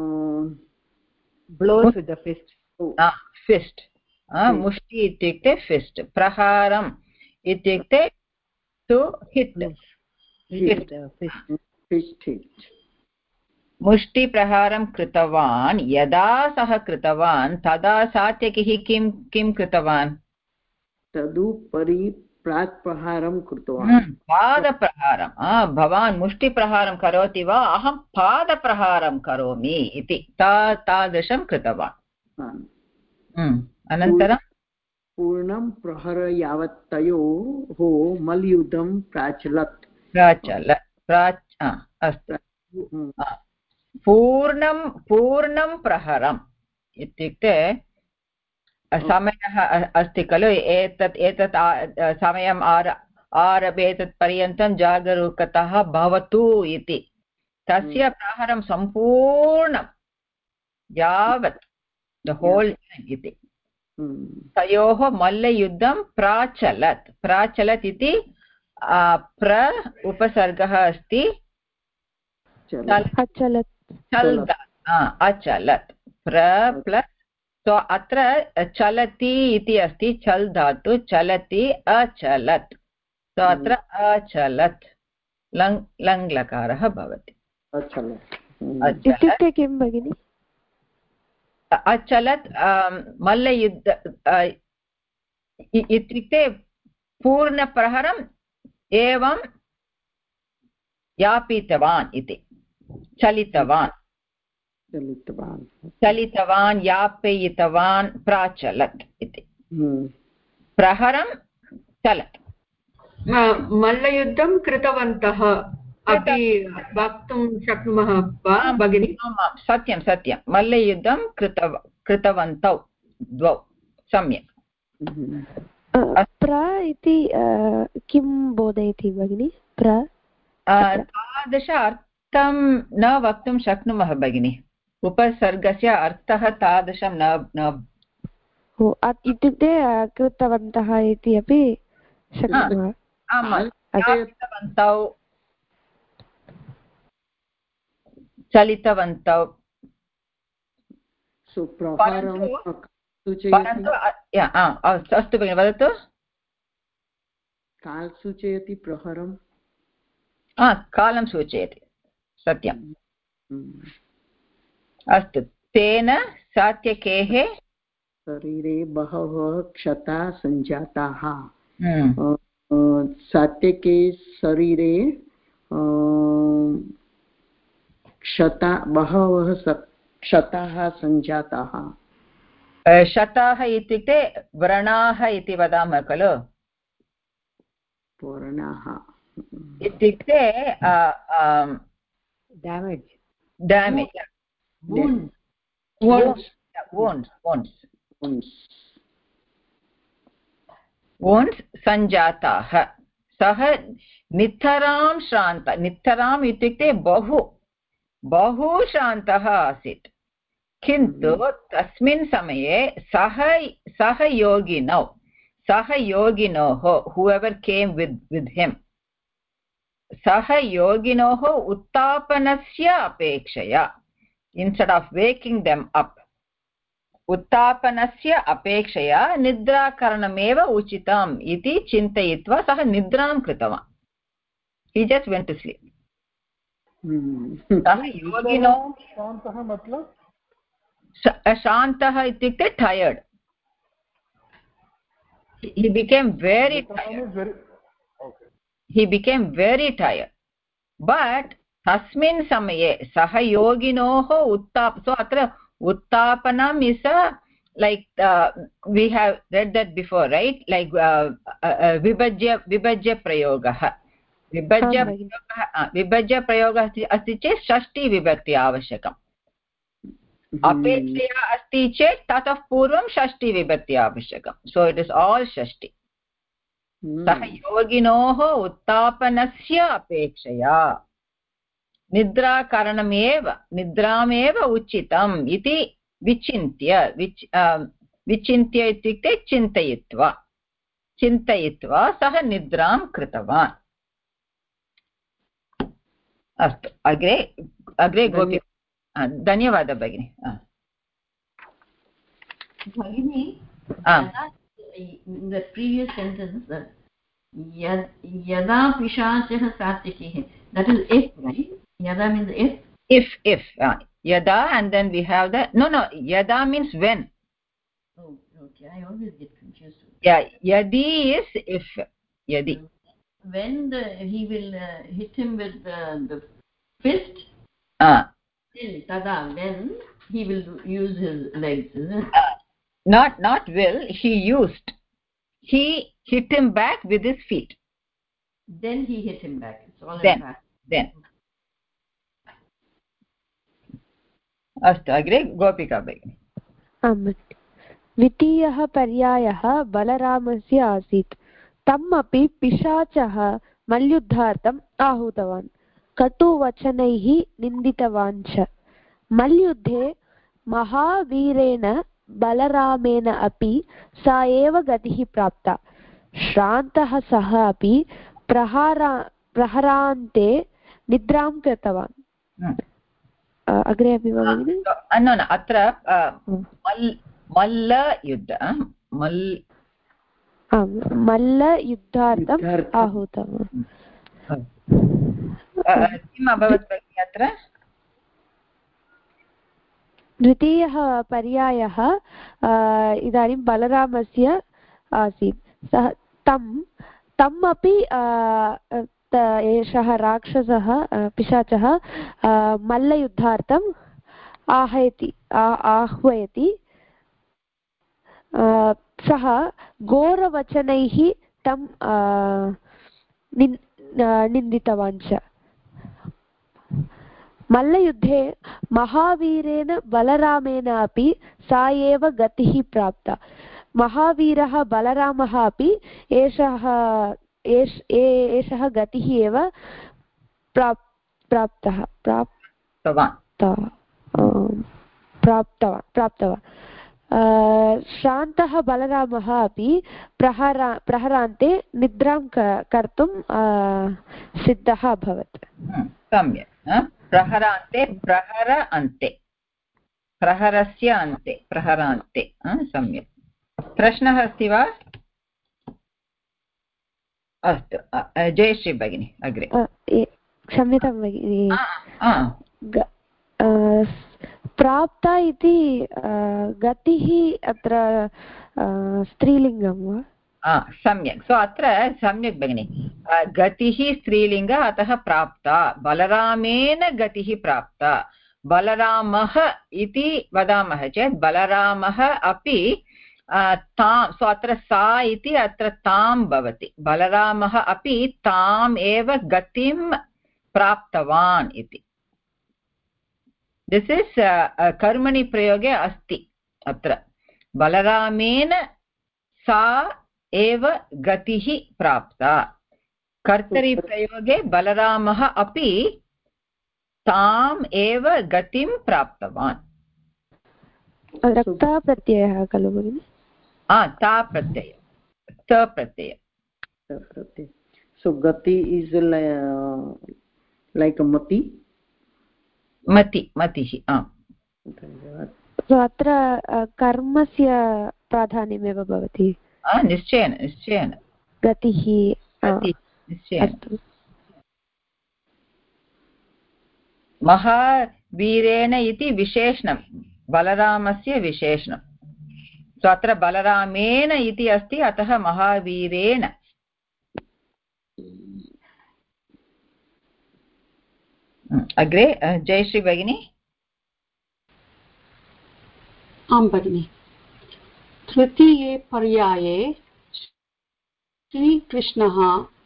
blows with the fist. Fist. मुष्टि इत्युक्ते fist. प्रहारम् इत्युक्ते to hit. Fist. मुष्टिप्रहारं कृतवान्. यदा सः कृतवान् तदा सात्यकिः किं कृतवान्? तदुपरि प्राक्प्रहारं कृतवान्. पादप्रहारं. भवान् मुष्टिप्रहारं करोति वा? अहं पादप्रहारं करोमि इति तादृशं कृतवान्. अनन्तरं पूर्णं प्रहर यावत् तयोः मल्लयुद्धं प्राचलत्. अस्तु. पूर्णं प्रहरम् इत्युक्ते समयः अस्ति खलु. एतत् समयम् आरभेतत् पर्यन्तं जागरूकतः भवतु इति. तस्य प्रहरं सम्पूर्णं यावत् द होल् इति. तयोः मल्लयुद्धं प्राचलत् इति प्र उपसर्गः अस्ति अचलत् प्र प्लस् सो अत्र चलति इति अस्ति चल् धातु चलति अचलत् सो अत्र अचलत् लङ् लकारः भवति इत्युक्ते किं भगिनि अचलत् मल्लयुद्ध इत्युक्ते पूर्णप्रहरम् एवं यापितवान् इति चलितवान् यापयितवान् प्राचलत् इति प्रहरं चलत् मल्लयुद्धं कृतवन्तः अपि वक्तुं शक्नुमः वा भगिनि सत्यं सत्यं मल्लयुद्धं कृतवन्तौ द्वौ सम्यक् प्र इति किं बोधयति भगिनि तादृश अर्थं न वक्तुं शक्नुमः भगिनि उपसर्गस्य अर्थः तादृशं न इत्युक्ते कृतवन्तः इति अपि शक्नुमः कृतवन्तौ चलितवन्तौ अस्तु भगिनि वदतु काल सूचयति प्रहरं कालं सूचयति सत्यम् अस्तु तेन सात्यकेः शरीरे बहवः क्षता सञ्जाताः सात्यके शरीरे बहवः क्षताः सञ्जाताः शताः इत्युक्ते व्रणाः इति वदामः खलु व्रणाः इत्युक्ते डेमेज् वोण्ड्स् सञ्जाताः सः नितरां श्रान्तः नितराम् इत्युक्ते बहु श्रान्तः आसीत् किन्तु तस्मिन् समये सहयोगिनोः whoever came with him सहयोगिनोः उत्थापनस्य अपेक्षया instead of waking them up उत्थापनस्य अपेक्षया निद्राकरणमेव उचितम् इति चिन्तयित्वा सः निद्रां कृतवान् he just went to sleep सहयोगिनो शान्तः मतलब शान्तः इत्युक्ते tired he became very tired he became very tired but tasmin samaye sahayoginoho so atra uttapanam is like we have read that before right like vibhajya prayogah vibhajya prayogah asti chet षष्ठी विभक्ति आवश्यकम् अपेक्षया अस्ति चेत् ततः पूर्वं षष्ठी विभक्ति आवश्यकं सो इट् इस् आल् षष्ठी सहयोगिनोः उत्थापनस्य अपेक्षया निद्रामेव उचितम् इति विचिन्त्य इत्युक्ते चिन्तयित्वा सः निद्रां कृतवान् अस्तु अग्रे गोपी धन्यवादः भगिनि भगिनि in the previous sentence yada pishachah satyakeh that is if right yada means if yada and then we have the no yada means when okay I always get confused yadi is if yadi when he will hit him with the fist tada when he will use his legs isn't it? Not will he hit him back with his feet then he hit him back it's all then अस्तु अग्रे गोपिका भगिनी द्वितीयः पर्यायः बलरामस्य आसीत् तम् अपि पिशाचः मल्युद्धार्थम् आहूतवान् कटुवचनैः निन्दितवान् च मल्युद्धे महावीरेण बलरामेण अपि सा एव गतिः प्राप्ता श्रान्तः सः अपि प्रहरान्ते निद्रां कृतवान्। अग्रे अपि भगिनि न अत्र मल्लयुद्धार्थम् आहूतवान्। किम् अभवत् भगिनि अत्र? द्वितीयः पर्यायः इदानीं बलरामस्य आसीत्। सः तम् अपि एषः राक्षसः पिशाचः मल्लयुद्धार्थम् आह्वयति। सः घोरवचनैः तं निन्दितवान् च। मल्लयुद्धे महावीरेण बलरामेण अपि सा एव गतिः प्राप्ता। महावीरः बलरामः अपि एषः गतिः एव प्राप्तवान्। श्रान्तः बलरामः अपि प्रहरान्ते निद्रां कर्तुं सिद्धः अभवत्। सम्यक्। प्रहरस्य अन्ते प्रहरान्ते। सम्यक्। प्रश्नः अस्ति वा? अस्तु जयश्री भगिनी अग्रे। क्षम्यतां भगिनि, प्राप्ता इति गतिः अत्र स्त्रीलिङ्गं वा? सम्यक्। सो अत्र सम्यक् भगिनि, गतिः स्त्रीलिङ्ग, अतः प्राप्ता। बलरामेण गतिः प्राप्ता। बलरामः इति वदामः चेत् बलरामः अपि तां, सो अत्र सा इति अत्र तां भवति। बलरामः अपि ताम् एव गतिं प्राप्तवान् इति। दिस् इस् कर्मणि प्रयोगे अस्ति अत्र। बलरामेण सा एव गतिः प्राप्ता। कर्तरि प्रयोगे बलरामः अपि ताम् एव गतिं प्राप्तवान्। रक्ता प्रत्ययः खलु भगिनि? ता प्रत्यय, त प्रत्यय। So gati is like a matihi. So अत्र कर्मस्य प्राधान्यमेव भवति। निश्चयेन गतिः। महावीरेण इति विशेषणं, बलरामस्य विशेषणं। सो अत्र बलरामेण इति अस्ति, अतः महावीरेण। अग्रे जयश्री भगिनी। आं भगिनि। तृतीये पर्याये श्रीकृष्णः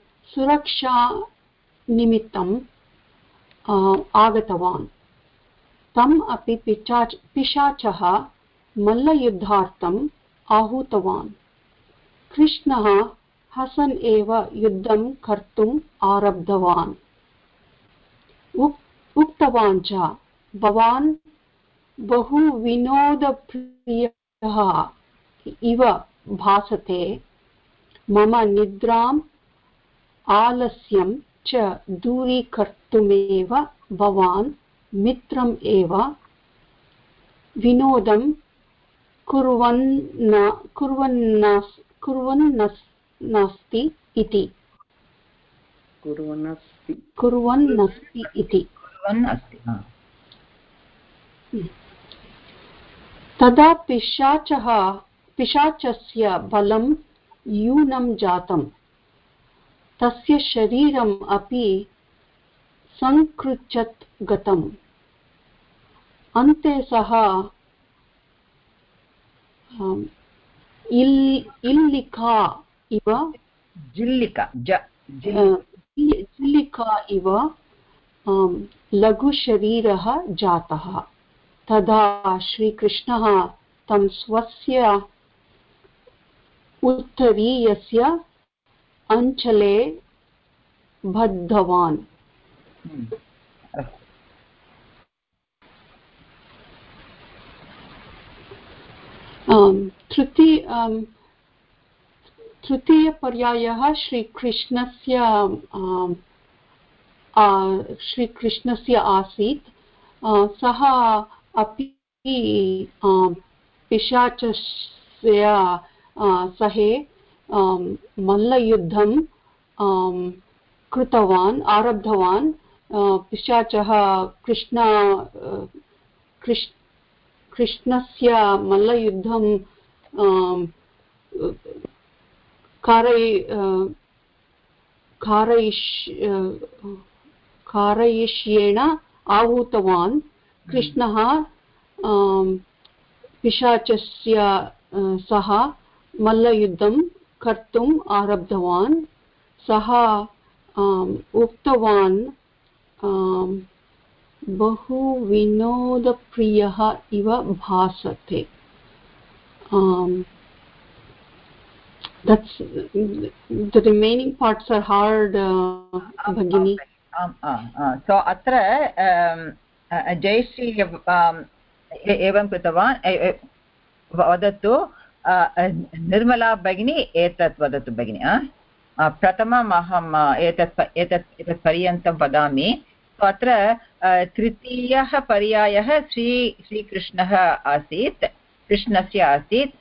सुरक्षानिमित्तम् आगतवान्। तम् अपि पिशाचः मल्लयुद्धार्थम् आहूतवान्। कृष्णः हसन् एव युद्धं कर्तुम् आरब्धवान्। उक्तवान् च, भवान् बहु विनोदप्रियः इव भासते। मम निद्राम् आलस्यं च दूरीकर्तुमेव भवान् मित्रम् एव विनोदं कुर्वन्नस्ति इति। तदा पिशाचस्य बलं न्यूनं जातम्। तस्य शरीरम् अपि संकृच्छत् गतम्। अन्ते सः जिल्लिका इव लघुशरीरः जातः। तदा श्रीकृष्णः तं स्वस्य उत्तरीयस्य अञ्चले बद्धवान्। तृतीयपर्यायः श्रीकृष्णस्य आसीत् सः अपि पिशाचस्य सहे मल्लयुद्धं कृतवान् आरब्धवान् पिशाचः कृष्णस्य मल्लयुद्धं कारयिष्येण आहूतवान् कृष्णः पिशाचस्य सह मल्लयुद्धं कर्तुम् आरब्धवान् सः उक्तवान् बहु विनोदप्रियः इव भासते that's the remaining parts are hard bhagini so atra jayashree evam कृतवान् वदतु निर्मला भगिनी एतत् वदतु भगिनी प्रथमम् अहम् एतत् पर्यन्तं वदामि अत्र तृतीयः पर्यायः श्रीकृष्णः आसीत् कृष्णस्य आसीत्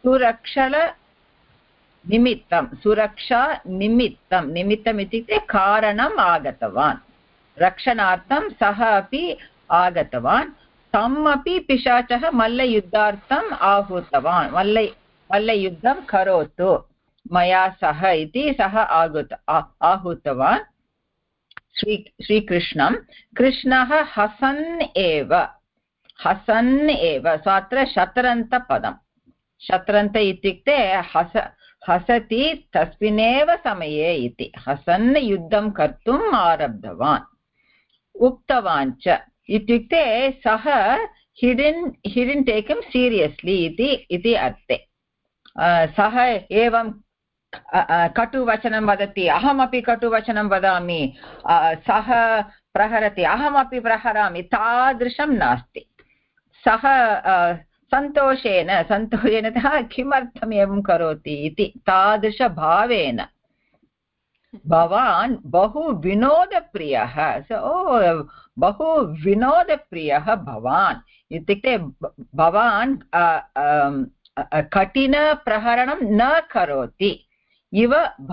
सुरक्षा निमित्तम् इत्युक्ते कारणम् आगतवान् रक्षणार्थं सः अपि आगतवान् तम् अपि पिशाचः मल्लयुद्धार्थम् आहूतवान् मल्लयुद्धं करोतु मया सह इति सः आहूतवान् श्रीकृष्णं कृष्णः हसन् एव अत्र शतरन्तपदं शतरन्त इत्युक्ते हसति तस्मिन्नेव समये इति हसन् युद्धं कर्तुम् आरब्धवान् उक्तवान् च इत्युक्ते सः he didn't take him seriously इति अर्थे सः एवं कटुवचनं वदति अहमपि कटुवचनं वदामि सः प्रहरति अहमपि प्रहरामि तादृशं नास्ति सः सन्तोषेण किमर्थम् एवं करोति इति तादृशभावेन भवान् बहु विनोदप्रियः बहु विनोदप्रियः भवान् इत्युक्ते भवान् कठिनप्रहरणं न करोति इव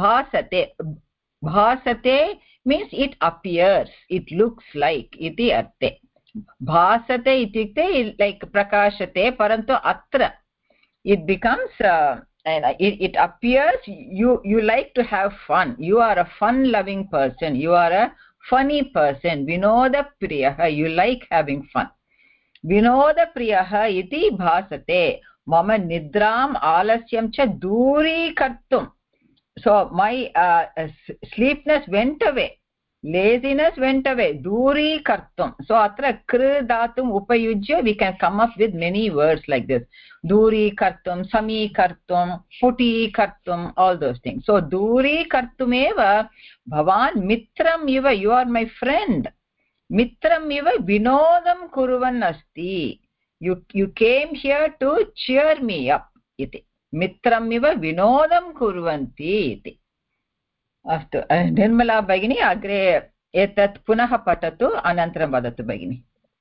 भासते means it appears it looks like इति अर्थे भासते इत्युक्ते लैक् प्रकाशते परन्तु अत्र it becomes it appears you like to have fun, you are a fun loving person, you are a funny person, vinoda priyah, you like having fun, vinoda priyah iti bhasate mama nidram alasyam cha duri kartum. So my sleepness went away, laziness went away, duri kartum. So atra kr dhatum upayujya we can come up with many words like this, duri kartum, sami kartum, puti kartum, all those things. So duri kartum eva bhavan mitram iva, you are my friend, mitram iva vinodam kuruvan asti, you came here to cheer me up iti, mitram iva vinodam kurvanti iti. अस्तु निर्मला भगिनी अग्रे एतत् पुनः पठतु अनन्तरं वदतु भगिनी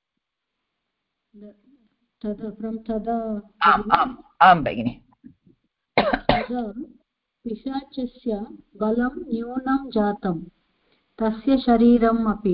आं भगिनी तदा पिशाचस्य बलं न्यूनं जातं तस्य शरीरम् अपि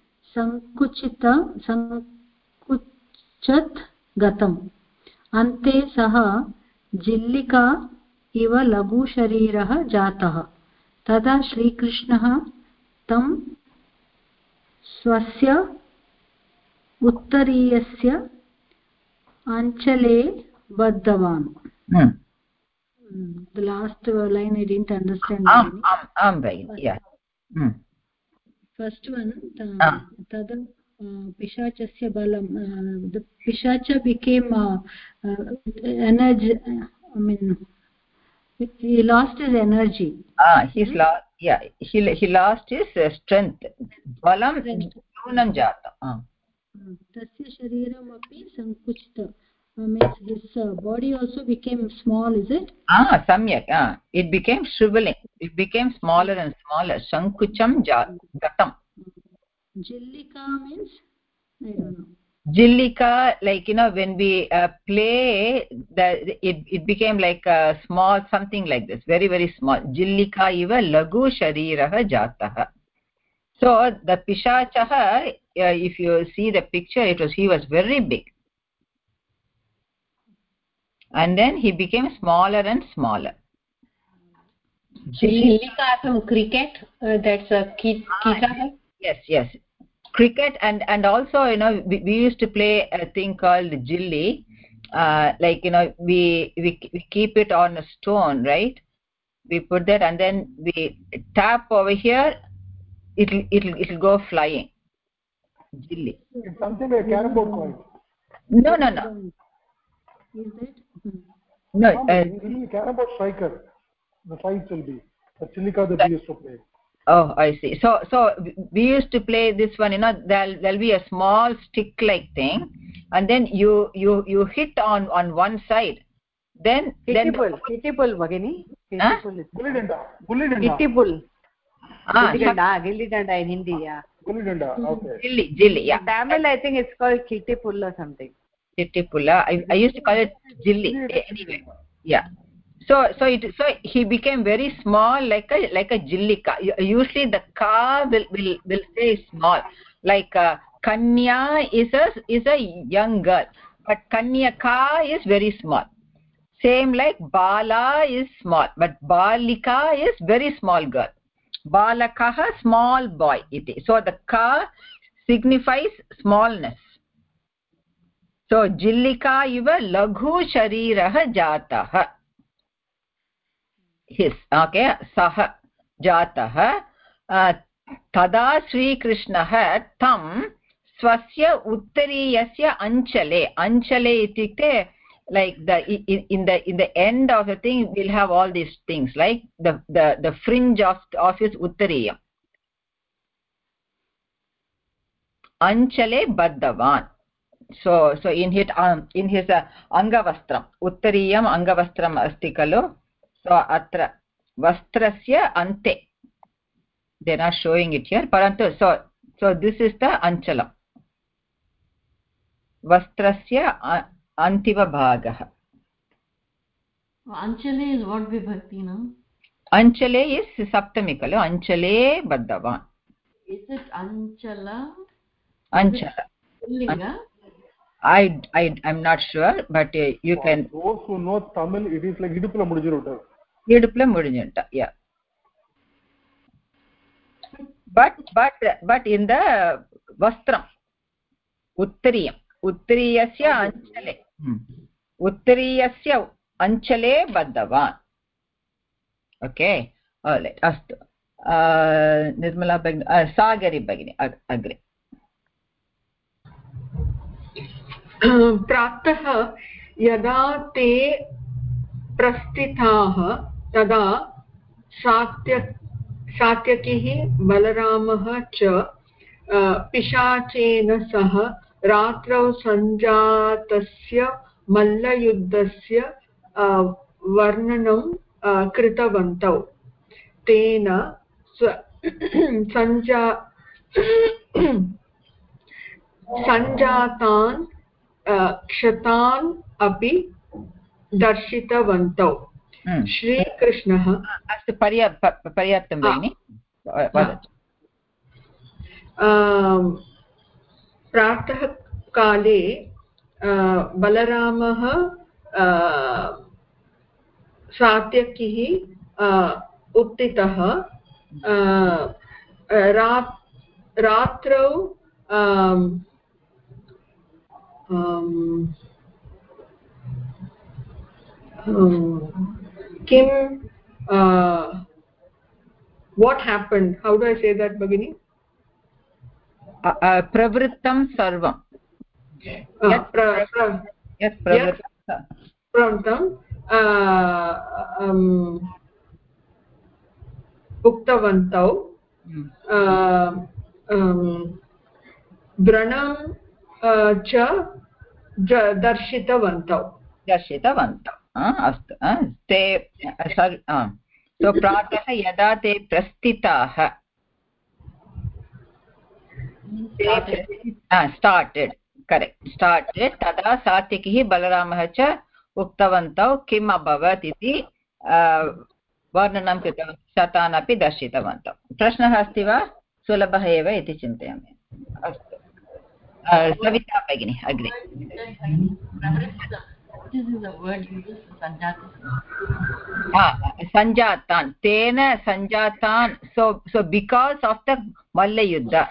सङ्कुचित गतम् अन्ते सः जिल्लिका इव लघुशरीरः जातः तदा श्रीकृष्णः तं स्वस्य उत्तरीयस्य अंचले बद्धवान्. The last line I didn't understand. Yeah. First one, tada pishachasya balam. The pishacha became energy. I mean, he lost his energy. He's lost. Yeah, he lost his strength. Balam nunam jata. Tasya shariram api sankuchita. means his body also became small, is it? Samyak. It became shriveling. It became smaller and smaller. Shankucham gatam. Jillika means? I don't know. Jillika, like, when we play, it became like a small, something like this, very, very small. Jillika iva lagu sharirah jatah. So the Pishachaha, if you see the picture, he was very big. And then he became smaller and smaller. Jillika from cricket, that's a kita. Yes. Cricket, and also, we used to play a thing called jilli. Like, we keep it on a stone, right? We put that and then we tap over here, it'll go flying. Jilli. It's something like a carrom board coin. No. Is it? No. It will be a carrom board striker. The size will be the Jillika that we used to play. Oh, I see. So we used to play this one. There'll be a small stick-like thing, and then you hit on one side. Then Hittipul, Bhagini. Gulli danda. Hittipul. Gilli danda in Hindi, yeah. Gulli danda, okay. Jilli, yeah. In Tamil, I think it's called Hittipul or something. Hittipul. I used to call it jilli. Anyway, yeah. So he became very small, like a jillika. Usually the ka will say small. Like Kanya is a young girl, but Kanyaka is very small. Same like Bala is small, but Balika is very small girl. Balakaha, small boy it is. So the ka signifies smallness. So Jillika iva laghu sharirah jatah. His, okay, sah jatah tada Sri Krishnah tam swasya uttariyasya anchale itikte, like in the end of the thing we'll have all these things like the fringe of his uttariyam. Anchale baddavan. So in his angavastram, uttariyam angavastram asti kalu. So atra vastrasya ante, they're not showing it here, parantu so this is the anchalam. Vastrasya antiva bhagah. Anchale is what vibhakti, no? Anchale is saptami kalu. Anchale baddavan. Is it anchala? Linga? I'm not sure, but you can. Those who know Tamil, it is like idupula mudinjirutta. Yeah. But in the vastram, uttariyasya anchale. Uttariyasya anchale baddavan. Okay. All right. Astu. Nirmala Bhagini, Sagari Bhagini, agre. प्रातः यदा ते प्रस्थिताः तदा सात्यकिः बलरामः च पिशाचेन सह रात्रौ सञ्जातस्य मल्लयुद्धस्य वर्णनं कृतवन्तौ। तेन सञ्जातान् क्षतान् अपि दर्शितवन्तौ। श्रीकृष्णः अस्तु पर्याप्तं भगिनि प्रातःकाले बलरामः सात्यकिः उत्थितः रात्रौ Kim, what happened? How do I say that, Bhagini? Pravrittam sarvam. Yat pravrittam uktavantau vranam cha दर्शितवन्तौ अस्तु ते सो प्रातः यदा ते प्रस्थिताः स्टार्टेड् करेक्ट् स्टार्टेड् तदा सात्विकिः बलरामः च उक्तवन्तौ किम् अभवत् इति वर्णनं कृतवन्तौ शतान् अपि दर्शितवन्तौ प्रश्नः अस्ति वा सुलभः एव इति चिन्तयामि अस्तु सविता भगिनी अग्रे सञ्जातान् तेन सञ्जातान् so because of the मल्लयुद्ध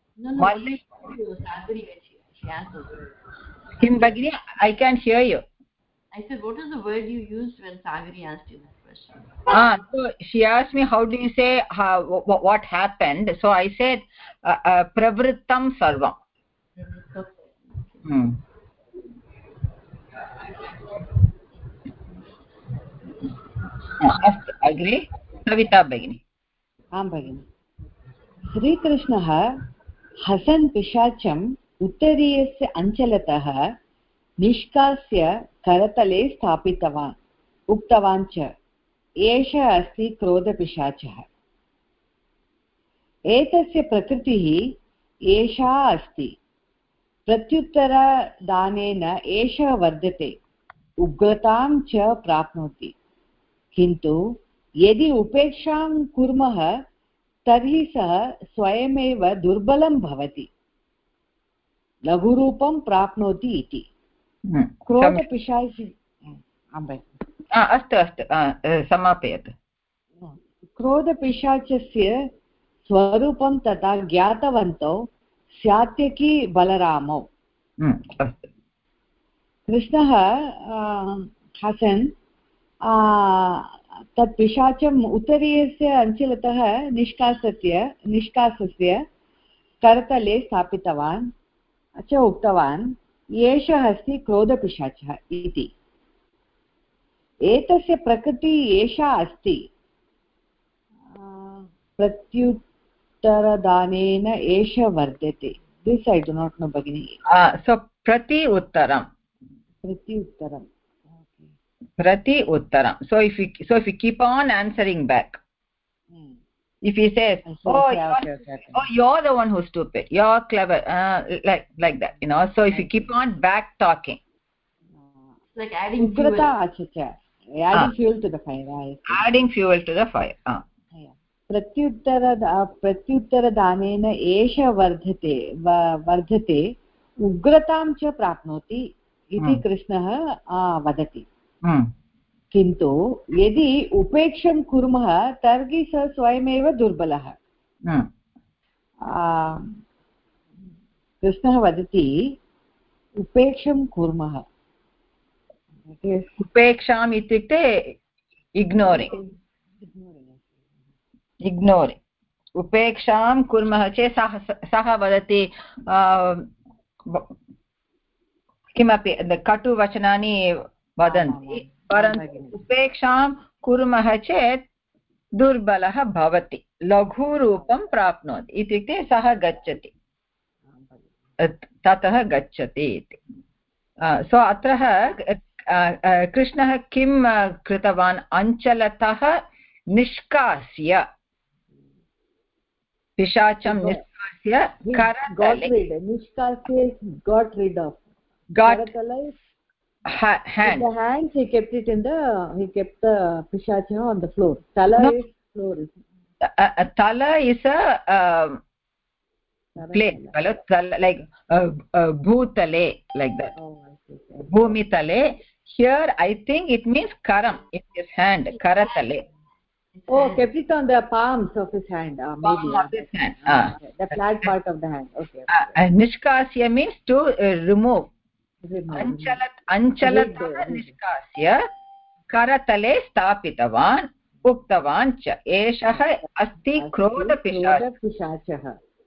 किं भगिनी I can't hear you. I said, what is the word you used when Sagari asked you this question? So she asked me, how do you say what happened? So I said, pravrittam sarvam. अस्तु अग्रे सविता भगिनी आं भगिनि श्रीकृष्णः हसन् पिशाचम् उत्तरीयस्य अञ्चलतः निष्कास्य करतले स्थापितवान् उक्तवान् च एषः अस्ति क्रोधपिशाचः एतस्य प्रकृतिः एषा अस्ति प्रत्युत्तरदानेन एषः वर्धते उग्रतां च प्राप्नोति किन्तु यदि उपेक्षां कुर्मः तर्हि सः स्वयमेव दुर्बलं भवति लघुरूपं प्राप्नोति इति क्रोधपिशाच अस्तु अस्तु समापयतु क्रोधपिशाचस्य स्वरूपं तथा ज्ञातवन्तौ सात्यकी बलरामौ अस्तु कृष्णः हसन् तत् पिशाचम् उत्तरीयस्य अञ्चलतः निष्कास्य करतले स्थापितवान् च उक्तवान् एषः अस्ति क्रोधपिशाचः इति एतस्य प्रकृतिः एषा अस्ति प्रत्युत्तरदानेन एषः वर्धते this I do not know भगिनि सो प्रति उत्तरं so if you keep on answering back if he says you're the one who's stupid, you're clever, like that, you know. So if you keep on back talking, it's like adding fuel to the fire. Adding fuel to the fire. प्रत्युत्तरदानेन एषः वर्धते उग्रतां च प्राप्नोति इति कृष्णः वदति किन्तु यदि उपेक्षां कुर्मः तर्हि सः स्वयमेव दुर्बलः कृष्णः वदति उपेक्षां कुर्मः उपेक्षाम् इत्युक्ते इग्नोरिङ्ग् उपेक्षां कुर्मः चेत् सः वदति किमपि कटुवचनानि वदन्ति परन्तु उपेक्षां कुर्मः चेत् दुर्बलः भवति लघुरूपं प्राप्नोति इत्युक्ते सः गच्छति ततः गच्छति इति सो अत्र कृष्णः किं कृतवान् अञ्चलतः निष्कास्य पिशाचं निष्कास्य करतले hand. With the hands he kept the pishacha on the floor. Tala is floor. Tala is a place, like bhutale, like that. Bhumitale. Here I think it means karam in his hand, karatale. Oh, kept it on the palms of his hand. Maybe. Palm of his hand. The flat part of the hand. Okay. Nishkasya means to remove. अञ्चलतः निष्कास्य करतले स्थापितवान् उक्तवान् च एषः अस्ति क्रोधपिशाचः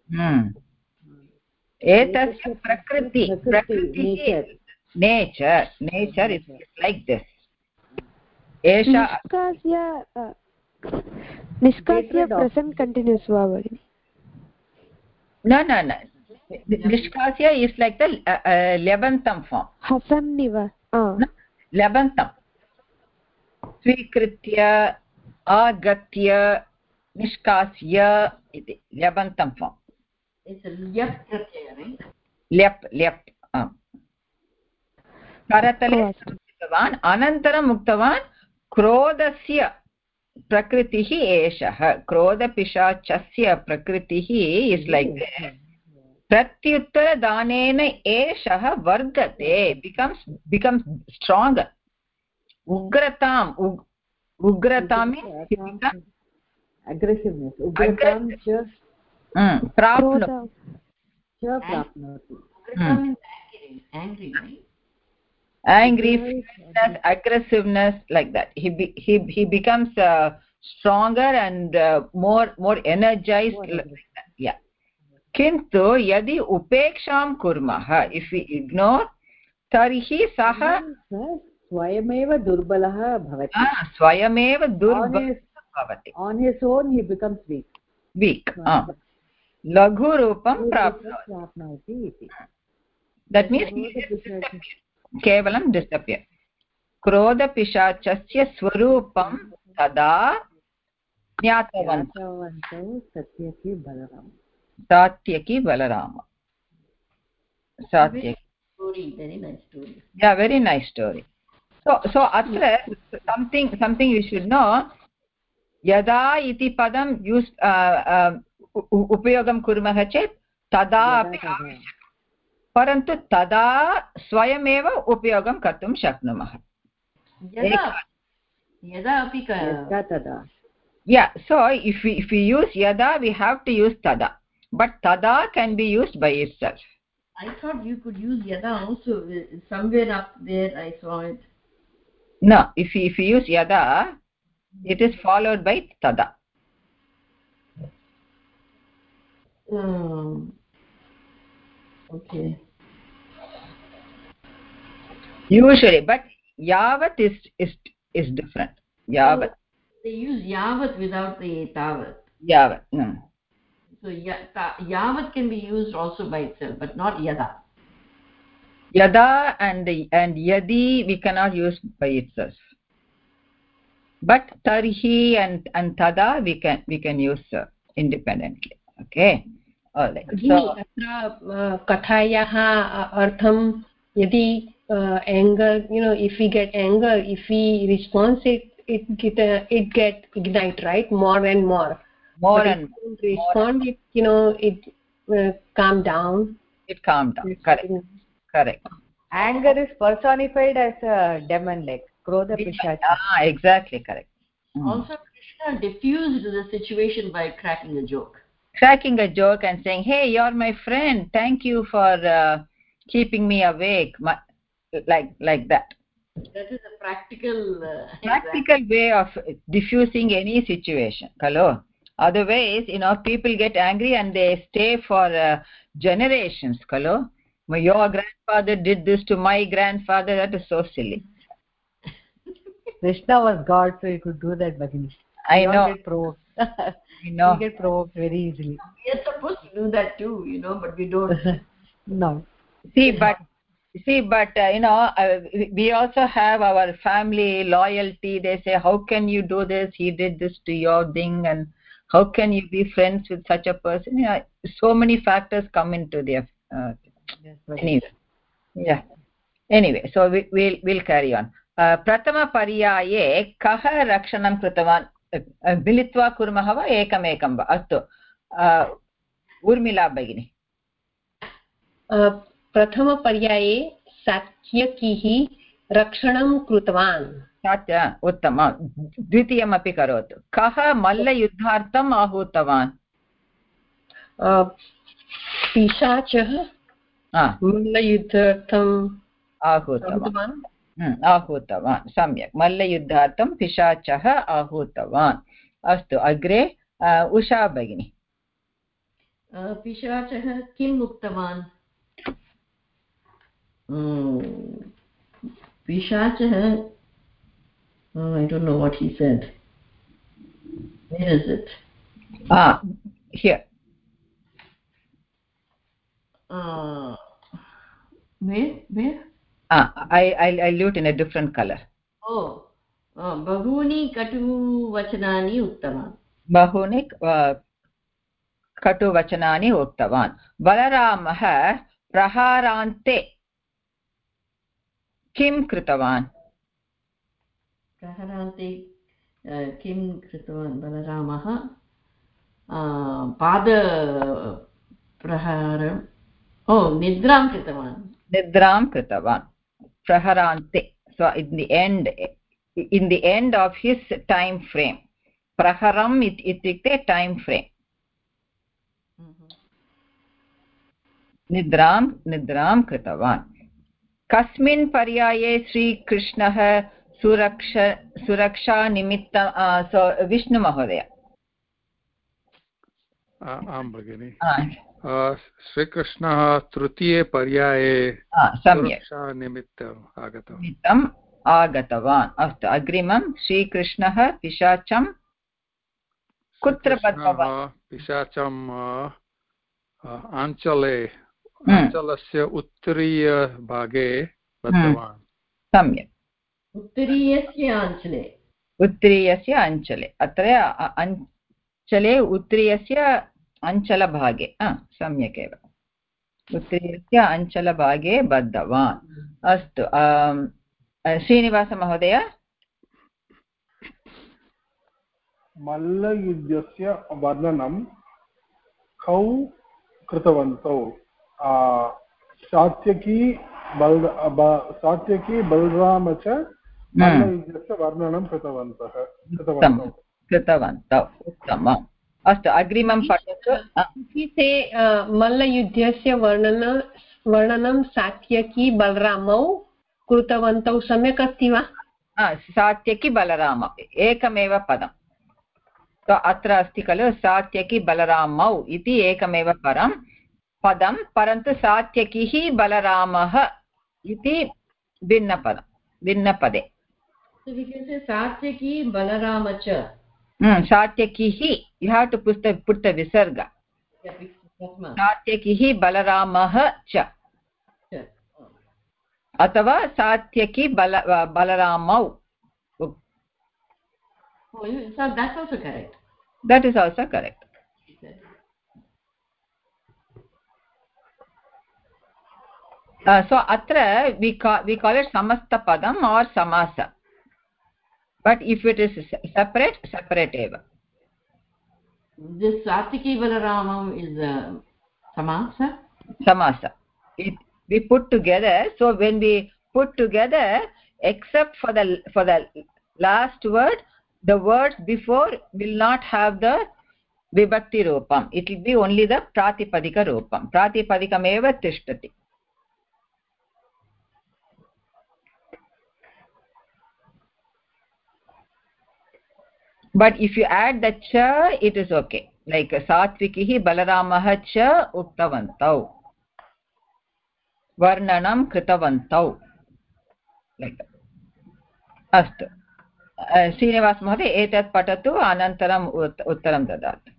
एतस्य प्रकृतिः nature is like this एषः निष्कास्य प्रेजेंट कंटिन्यूस वा भगिनि न nishkasya is like the lebantam form. Hasamniva. Lebantam. Svikritya, agatya, nishkasya iti lebantam form. It's a lyap pratyaya, right? Lyap. Karatale उक्तवान् अनन्तरम् उक्तवान् क्रोधस्य प्रकृतिः एषः क्रोधपिशाचस्य प्रकृतिः इस् लैक् प्रत्युत्तरदानेन एषः वर्धते becomes stronger ugratam aggressiveness ugratam prapnoti angry, right? Angry, fierceness, aggressiveness, like that. He becomes stronger and more energized. Like that. Yeah. Kintu yadi upeksham kurmah, if we ignore, tarihi saha swayameva durbalah bhavati. Swayameva durbalah bhavati. On his own, he becomes weak. Laghu rupam prapnoti. That means केवलं disappear. क्रोधपिशाचस्य स्वरूपं तदा ज्ञातवन्तौ Satyaki Balram. Very nice story. Yeah, very nice story. So atra something we should know. Yada iti padam use upayogam kurmah chet tada api avashyakam. परन्तु तदा स्वयमेव उपयोगं कर्तुं शक्नुमः. Yeah, so if we use yada, we have to use tada, but tada can be used by itself. I thought you could use yada also. Somewhere up there I saw it. No, if you use yada, it is followed by tada. Okay. Usually, but yavat is different. Yavat. They use yavat without the tavat. Yavat. No. So yavat can be used also by itself, but not yada. Yada and yadi we cannot use by itself. But tarhi and tada we can use independently. Okay. All right. So kathayaha artham yadi anger, if we get anger, if we respond it get ignite, right? More and more. Respond it calm down. It calm down. Correct. Anger is personified as a demon, like Krodha Pishacha. Exactly correct. Also, Krishna diffused the situation by cracking a joke and saying, hey, you're my friend, thank you for keeping me awake, like that. That is a practical way of diffusing any situation. Hello. Otherwise, people get angry and they stay for generations. Hello. Your grandfather did this to my grandfather. That is so silly. Krishna was God, so he could do that, Bhagini. I know. Get provoked. We get provoked very easily. We are supposed to do that too, but we don't. No. See, but we also have our family loyalty. They say, how can you do this? He did this to your thing, and how can you be friends with such a person? So many factors come into their. Anyway, so we'll carry on. Pratama paryaye kah rakshanam kritavan militva kurmah va ekam va astu Urmila Bhagini. प्रथम पर्याये सात्यकिः रक्षणं कृतवान्. सात्य उत्तमं. द्वितीयमपि करोतु. कः मल्लयुद्धार्थम् आहूतवान्? पिशाचः मल्लयुद्धार्थम् आहूतवान्. सम्यक्. मल्लयुद्धार्थं पिशाचः आहूतवान्. अस्तु, अग्रे उषा भगिनी. पिशाचः किम् उक्तवान्? Pishachah, I don't know what he said. Where is it? Here. where I'll do it in a different color. bahuni katuvachanani uttavan. bahuni katuvachanani uttavan. Balaramah praharante kim kritavan? praharante kim kritavan Balaramah pada praharam nidram kritavan. Praharante. So in the end of his time frame. Praharam ityukte time frame. Nidram kritavan. Kasmin paryaye Sri Krishnah suraksha nimitta. So Vishnu Mahodaya. आं भगिनि श्रीकृष्णः तृतीये पर्याये सुरक्षानिमित्तम् आगतवान् अस्तु अग्रिमं श्रीकृष्णः पिशाचं कुत्र बद्धवान् पिशाचम् अञ्चलस्य उत्तरीयभागे बद्धवान् सम्यक् उत्तरीयस्य अञ्चले अत्र अञ्चले उत्तरीयस्य अञ्चलभागे सम्यक् एव उत्तरीयस्य अञ्चलभागे बद्धवान् अस्तु श्रीनिवासमहोदय मल्लयुद्धस्य वर्णनं कौ कृतवन्तौ सात्यकी बलराम च मल्लयुद्धस्य वर्णनं कृतवन्तौ उत्तमम् अस्तु अग्रिमं पठतु मल्लयुद्धस्य वर्णनं सात्यकी बलरामौ कृतवन्तौ सम्यक् अस्ति वा सात्यकी बलराम एकमेव पदं तो अत्र अस्ति खलु सात्यकी बलरामौ इति एकमेव पदं परन्तु सात्यकिः बलरामः इति भिन्नपदे सात्यकी बलराम च सात्यकिः you have to put the visarga सात्यकिः बलरामः च अथवा Satyaki बलरामौ that is also correct so atra we call it samasta padam or samasa but if it is separate eva this satyaki balaramam is samasa we put together so when we put together except for the last word the words before will not have the vibhakti rupam it will be only the pratipadika rupam pratipadikam eva tishtati but if you add the cha it is okay like satvikihi balaramah cha uktavantau varnanam kritavantau like that अस्तु श्रीनिवास महोदय एतत् पठतु अनन्तरम् उत्तरं ददातु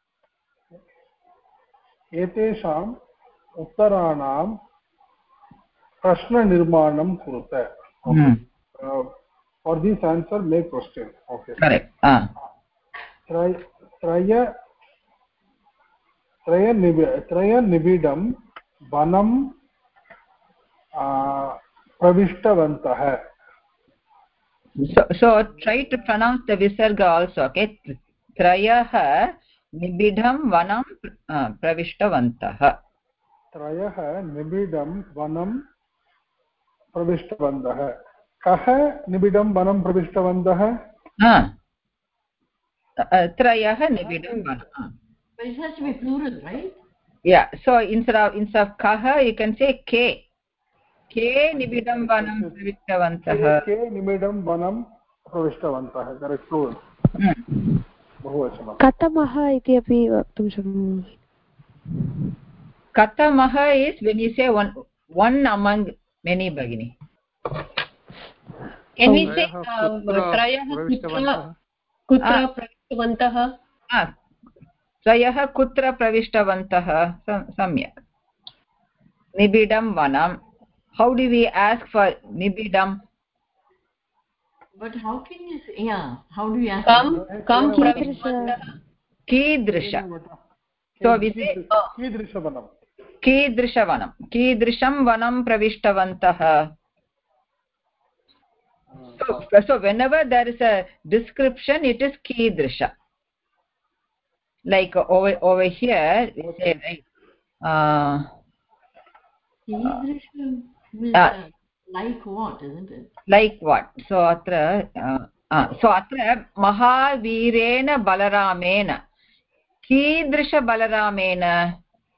एतेषाम् उत्तराणां प्रश्ननिर्माणं कुरुत for this answer make question okay correct त्रयनिबिडं वनं प्रविष्टवन्तः so try to pronounce the visarga also okay trayah nibidham vanam pravishtavantah trayah nibidham vanam pravishtavantah कः निबिडं वनं प्रविष्टवन्तः त्रयः निबिडं वनं but it has to be plural right yeah so instead of kah you can say ke निबिडं वनं प्रविष्टवन्तः के निबिडं वनं प्रविष्टवन्तः correct plural बहुवचनं कथमः इति अपि वक्तुं शक्नुमः कथमः is when you say one among many bagini can we say trayah kutra pravishtavantah trayah kutra pravishtavantah samyak Nibidam vanam. How do we ask for nibidam? But how can you say, yeah, how do you ask? Come Kidrisha. So we say Kidrishavanam. Kidrishavanam. Kidrisham vanam pravishtavantaha. So whenever there is a description, it is Kidrisha. Like over here, we say, right? Kidrisha means like what, isn't it? Like what? So atra Mahavirena Balaramena. Kidrisha Balaramena.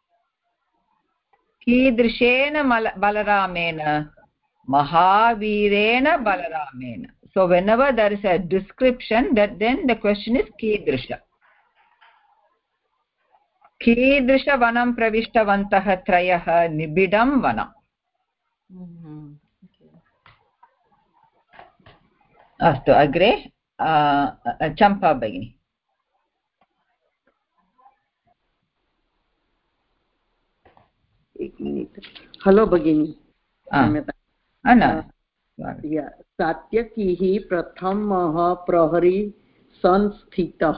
Kidrishena Balaramena. Mahavirena Balaramena. So whenever there is a description, then the question is Kidrisha. Kidrisha vanam pravishtavantaha trayah nibidam vanam. अस्तु अग्रे चम्पा भगिनी. Hello भगिनी. सात्यकिः प्रथमः प्रहरी संस्थितः.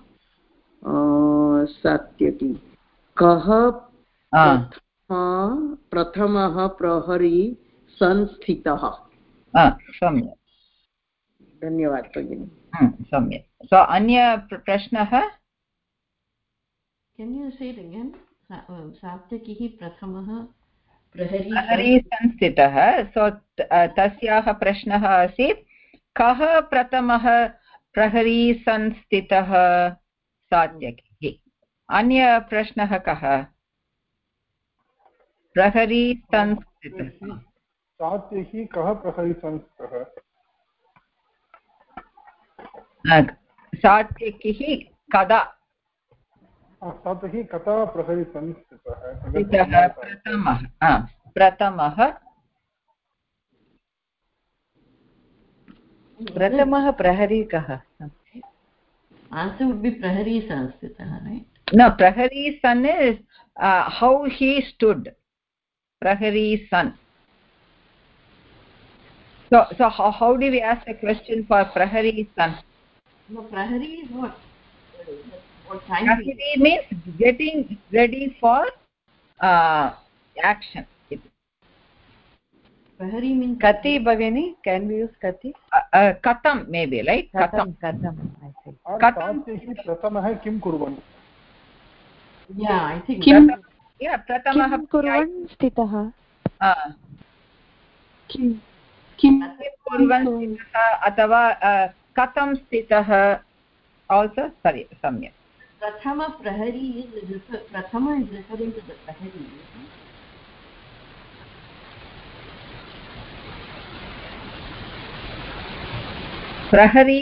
सात्यकी कः प्रथमः प्रहरी संस्थितः. सम्यक्. धन्यवादः भगिनी. सम्यक्. सो अन्य प्रश्नः. Can you say it again? सात्यकिः प्रथमः प्रहरी संस्थितः. सो तस्याः प्रश्नः आसीत् कः प्रथमः प्रहरी संस्थितः सात्यकिः. अन्य प्रश्नः कः? प्रहरी संस्थितः सात्यकी कः प्रहरी संस्थितः. सात्यकिः कदा सात्यकी कदा प्रहरी संस्थितः. प्रथमः प्रहरी कः? Answer would be प्रहरी संस्थितः, right? No, प्रहरी son is how he stood. Prahari son. So how do we ask a question for Prahari son? No, Prahari is what? What time? Prahari means getting ready for action. Prahari means kati bhavini. Can we use kati? Katam maybe, right? Katam. I see. Katam. प्रथमः किं कुर्वन्? Yeah, I think. प्रथमः कुर्वन् स्थितः. किं कुर्वन् स्थितः अथवा कथं स्थितः. Also sorry, सम्यक्. Prathama Prahari is Prathama is referring to the Prahari. Prahari.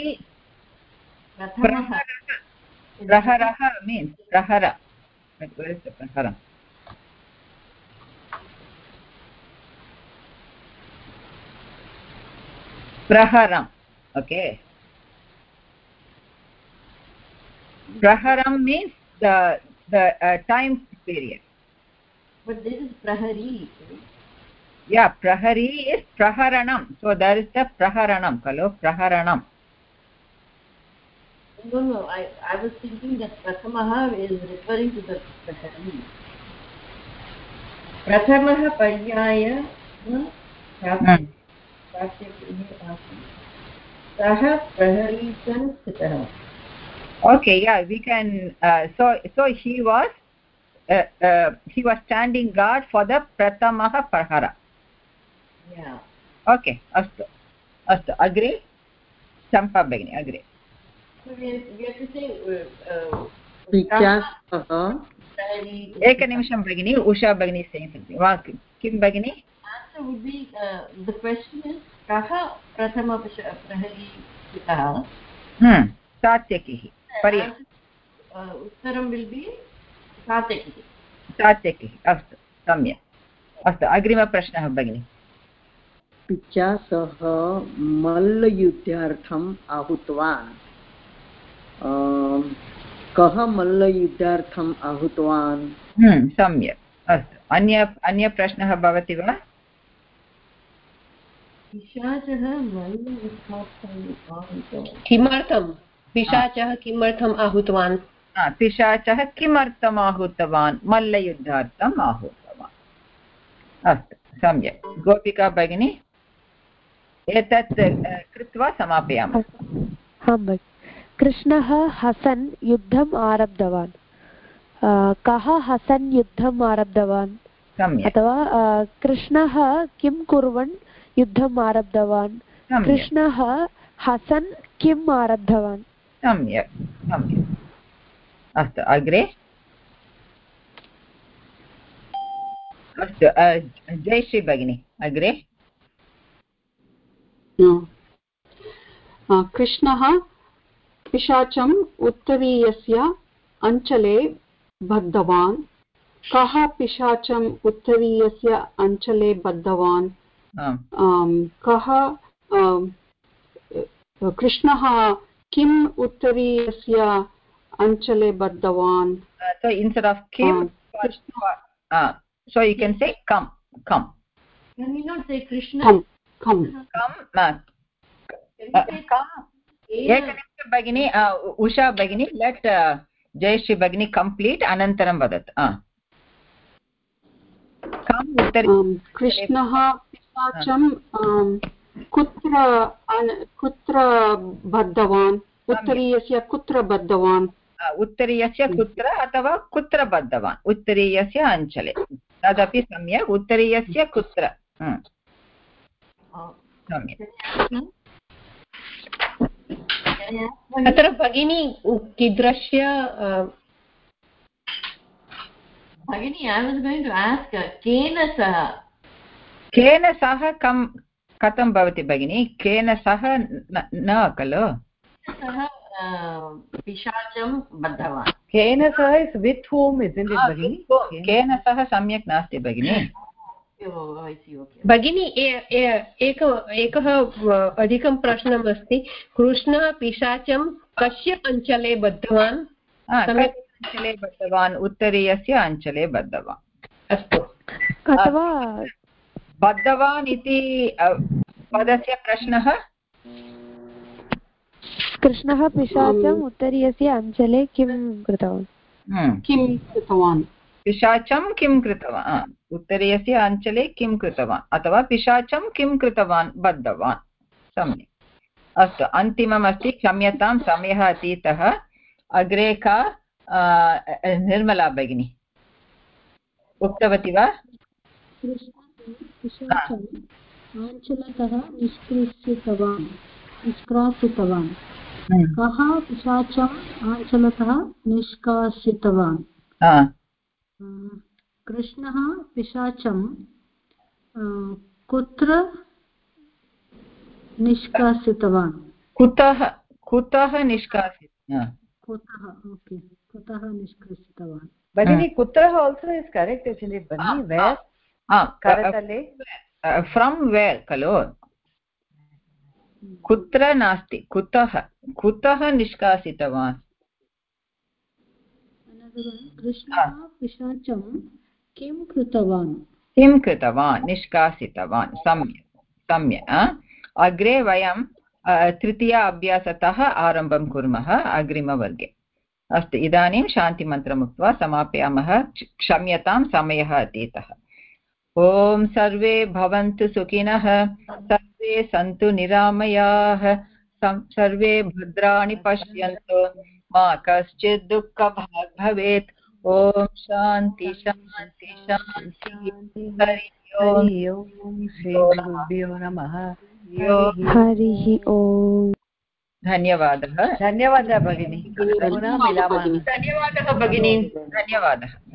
Prahara means prahara. Where is the prahara? Praharam. Okay. Praharam means the time period. But this is Prahari. Yeah, Prahari is Praharanam. So there is the Praharanam. Hello, Praharanam. No. I was thinking that Prathamaha is referring to the Prahari. Prathamaha Paryaya Saha Prahari Sanstitah. Okay, yeah, we can. So he was standing guard for the Prathamaha Prahara. Yeah. Okay, astu. Agre. Champa Bhagini, agre. So we have to say एकनिमिषं भगिनी. उषा भगिनी is saying something. किं भगिनी? Answer would be the question is कः प्रथम प्रहरी स्थितः. सात्यकिः. उत्तरं will be सात्यकिः. अस्तु, सम्यक्. अस्तु, अग्रिमप्रश्नः भगिनी. पिता सः मल्लयुद्धार्थम् आहूतवान्. कः मल्लयुद्धार्थम् आहूतवान्? सम्यक्. अस्तु, अन्य प्रश्नः भवति वा? किमर्थं पिशाचः किमर्थम् आहूतवान्? पिशाचः किमर्थम् आहूतवान्? मल्लयुद्धार्थम् आहूतवान्। अस्तु, सम्यक्। गोपिका भगिनी, एतत् कृत्वा समापयामः। कृष्णः हसन् युद्धम् आरब्धवान्। कः हसन् युद्धम् आरब्धवान्? अथवा कृष्णः किं कुर्वन् युद्धम् आरब्धवान्? कृष्णः हसन् किम् आरब्धवान्? सम्यक् सम्यक्। अस्तु, अग्रे। अस्तु, जयश्री भगिनी अग्रे। कृष्णः पिशाचम् उत्तरीयस्य अञ्चले बद्धवान्। कः पिशाचम् उत्तरीयस्य अञ्चले बद्धवान्? कः कृष्णः किम् उत्तरीयस्य अञ्चले बद्धवान्? So instead of kim, so you can say come. Can you not say Krishna? Come. Ekanimisha Bhagini, Usha Bhagini, let Jayashri Bhagini complete, anantaram vadat. कृष्णः पिशाचं कुत्र बद्धवान्? उत्तरीयस्य कुत्र बद्धवान्? उत्तरीयस्य कुत्र अथवा कुत्र बद्धवान्? उत्तरीयस्य अञ्चले, तदपि सम्यक्। उत्तरीयस्य कुत्र? अत्र भगिनी कीदृश्य भगिनी, I was going to ask केन सह कथं भवति भगिनी? केन सह न खलु? सः पिशाचं बद्धवान्। केन सह is with whom, isn't it भगिनी? केन सह सम्यक् नास्ति भगिनी। भगिनी एकः अधिकं प्रश्नम् अस्ति। कृष्णः पिशाचं कस्य अञ्चले बद्धवान्? अञ्चले बद्धवान्, उत्तरीयस्य अञ्चले बद्धवान्। अस्तु, अथवा बद्धवान् इति पदस्य प्रश्नः? कृष्णः पिशाचम् उत्तरीयस्य अञ्चले किं कृतवान्? किं कृतवान्? पिशाचं किं कृतवान्? उत्तरीयस्य अञ्चले किं कृतवान् अथवा पिशाचं किं कृतवान्? बद्धवान्। सम्यक्। अस्तु, अन्तिमम् अस्ति। क्षम्यतां, समयः अतीतः। अग्रे का निर्मला भगिनी उक्तवती वा? पिशाचम् आञ्चलतः निष्कासितवान्। कः पिशाचम् आञ्चलतः निष्कासितवान्? कृष्णः पिशाचं कुत्र निष्कासितवान्? कुतः निष्कासितवान्? कुतः निष्कासितवान्? भगिनी कुत्रः also is correct, isn't it भगिनी? Where? करतले? From where खलु? कुत्र नास्ति, कुतः निष्कासितवान्? कृष्णः पिशाचं किं कृतवान्? निष्कासितवान्। सम्यक्। अग्रे वयं तृतीय अभ्यासतः आरम्भं कुर्मः अग्रिमवर्गे। अस्तु, इदानीं शान्तिमन्त्रम् उक्त्वा समापयामः। क्षम्यतां, समयः अतीतः। ॐ सर्वे भवन्तु सुखिनः, सर्वे सन्तु निरामयाः, सर्वे भद्राणि पश्यन्तु, मा कश्चित् दुःखभाग् भवेत्। ॐ शान्ति शान्ति शान्ति। हरि ओम्। श्री गुरुभ्यो नमः। हरिः ओम्। धन्यवादः। धन्यवादः भगिनी। पुनः मिलामः। धन्यवादः भगिनी। धन्यवादः।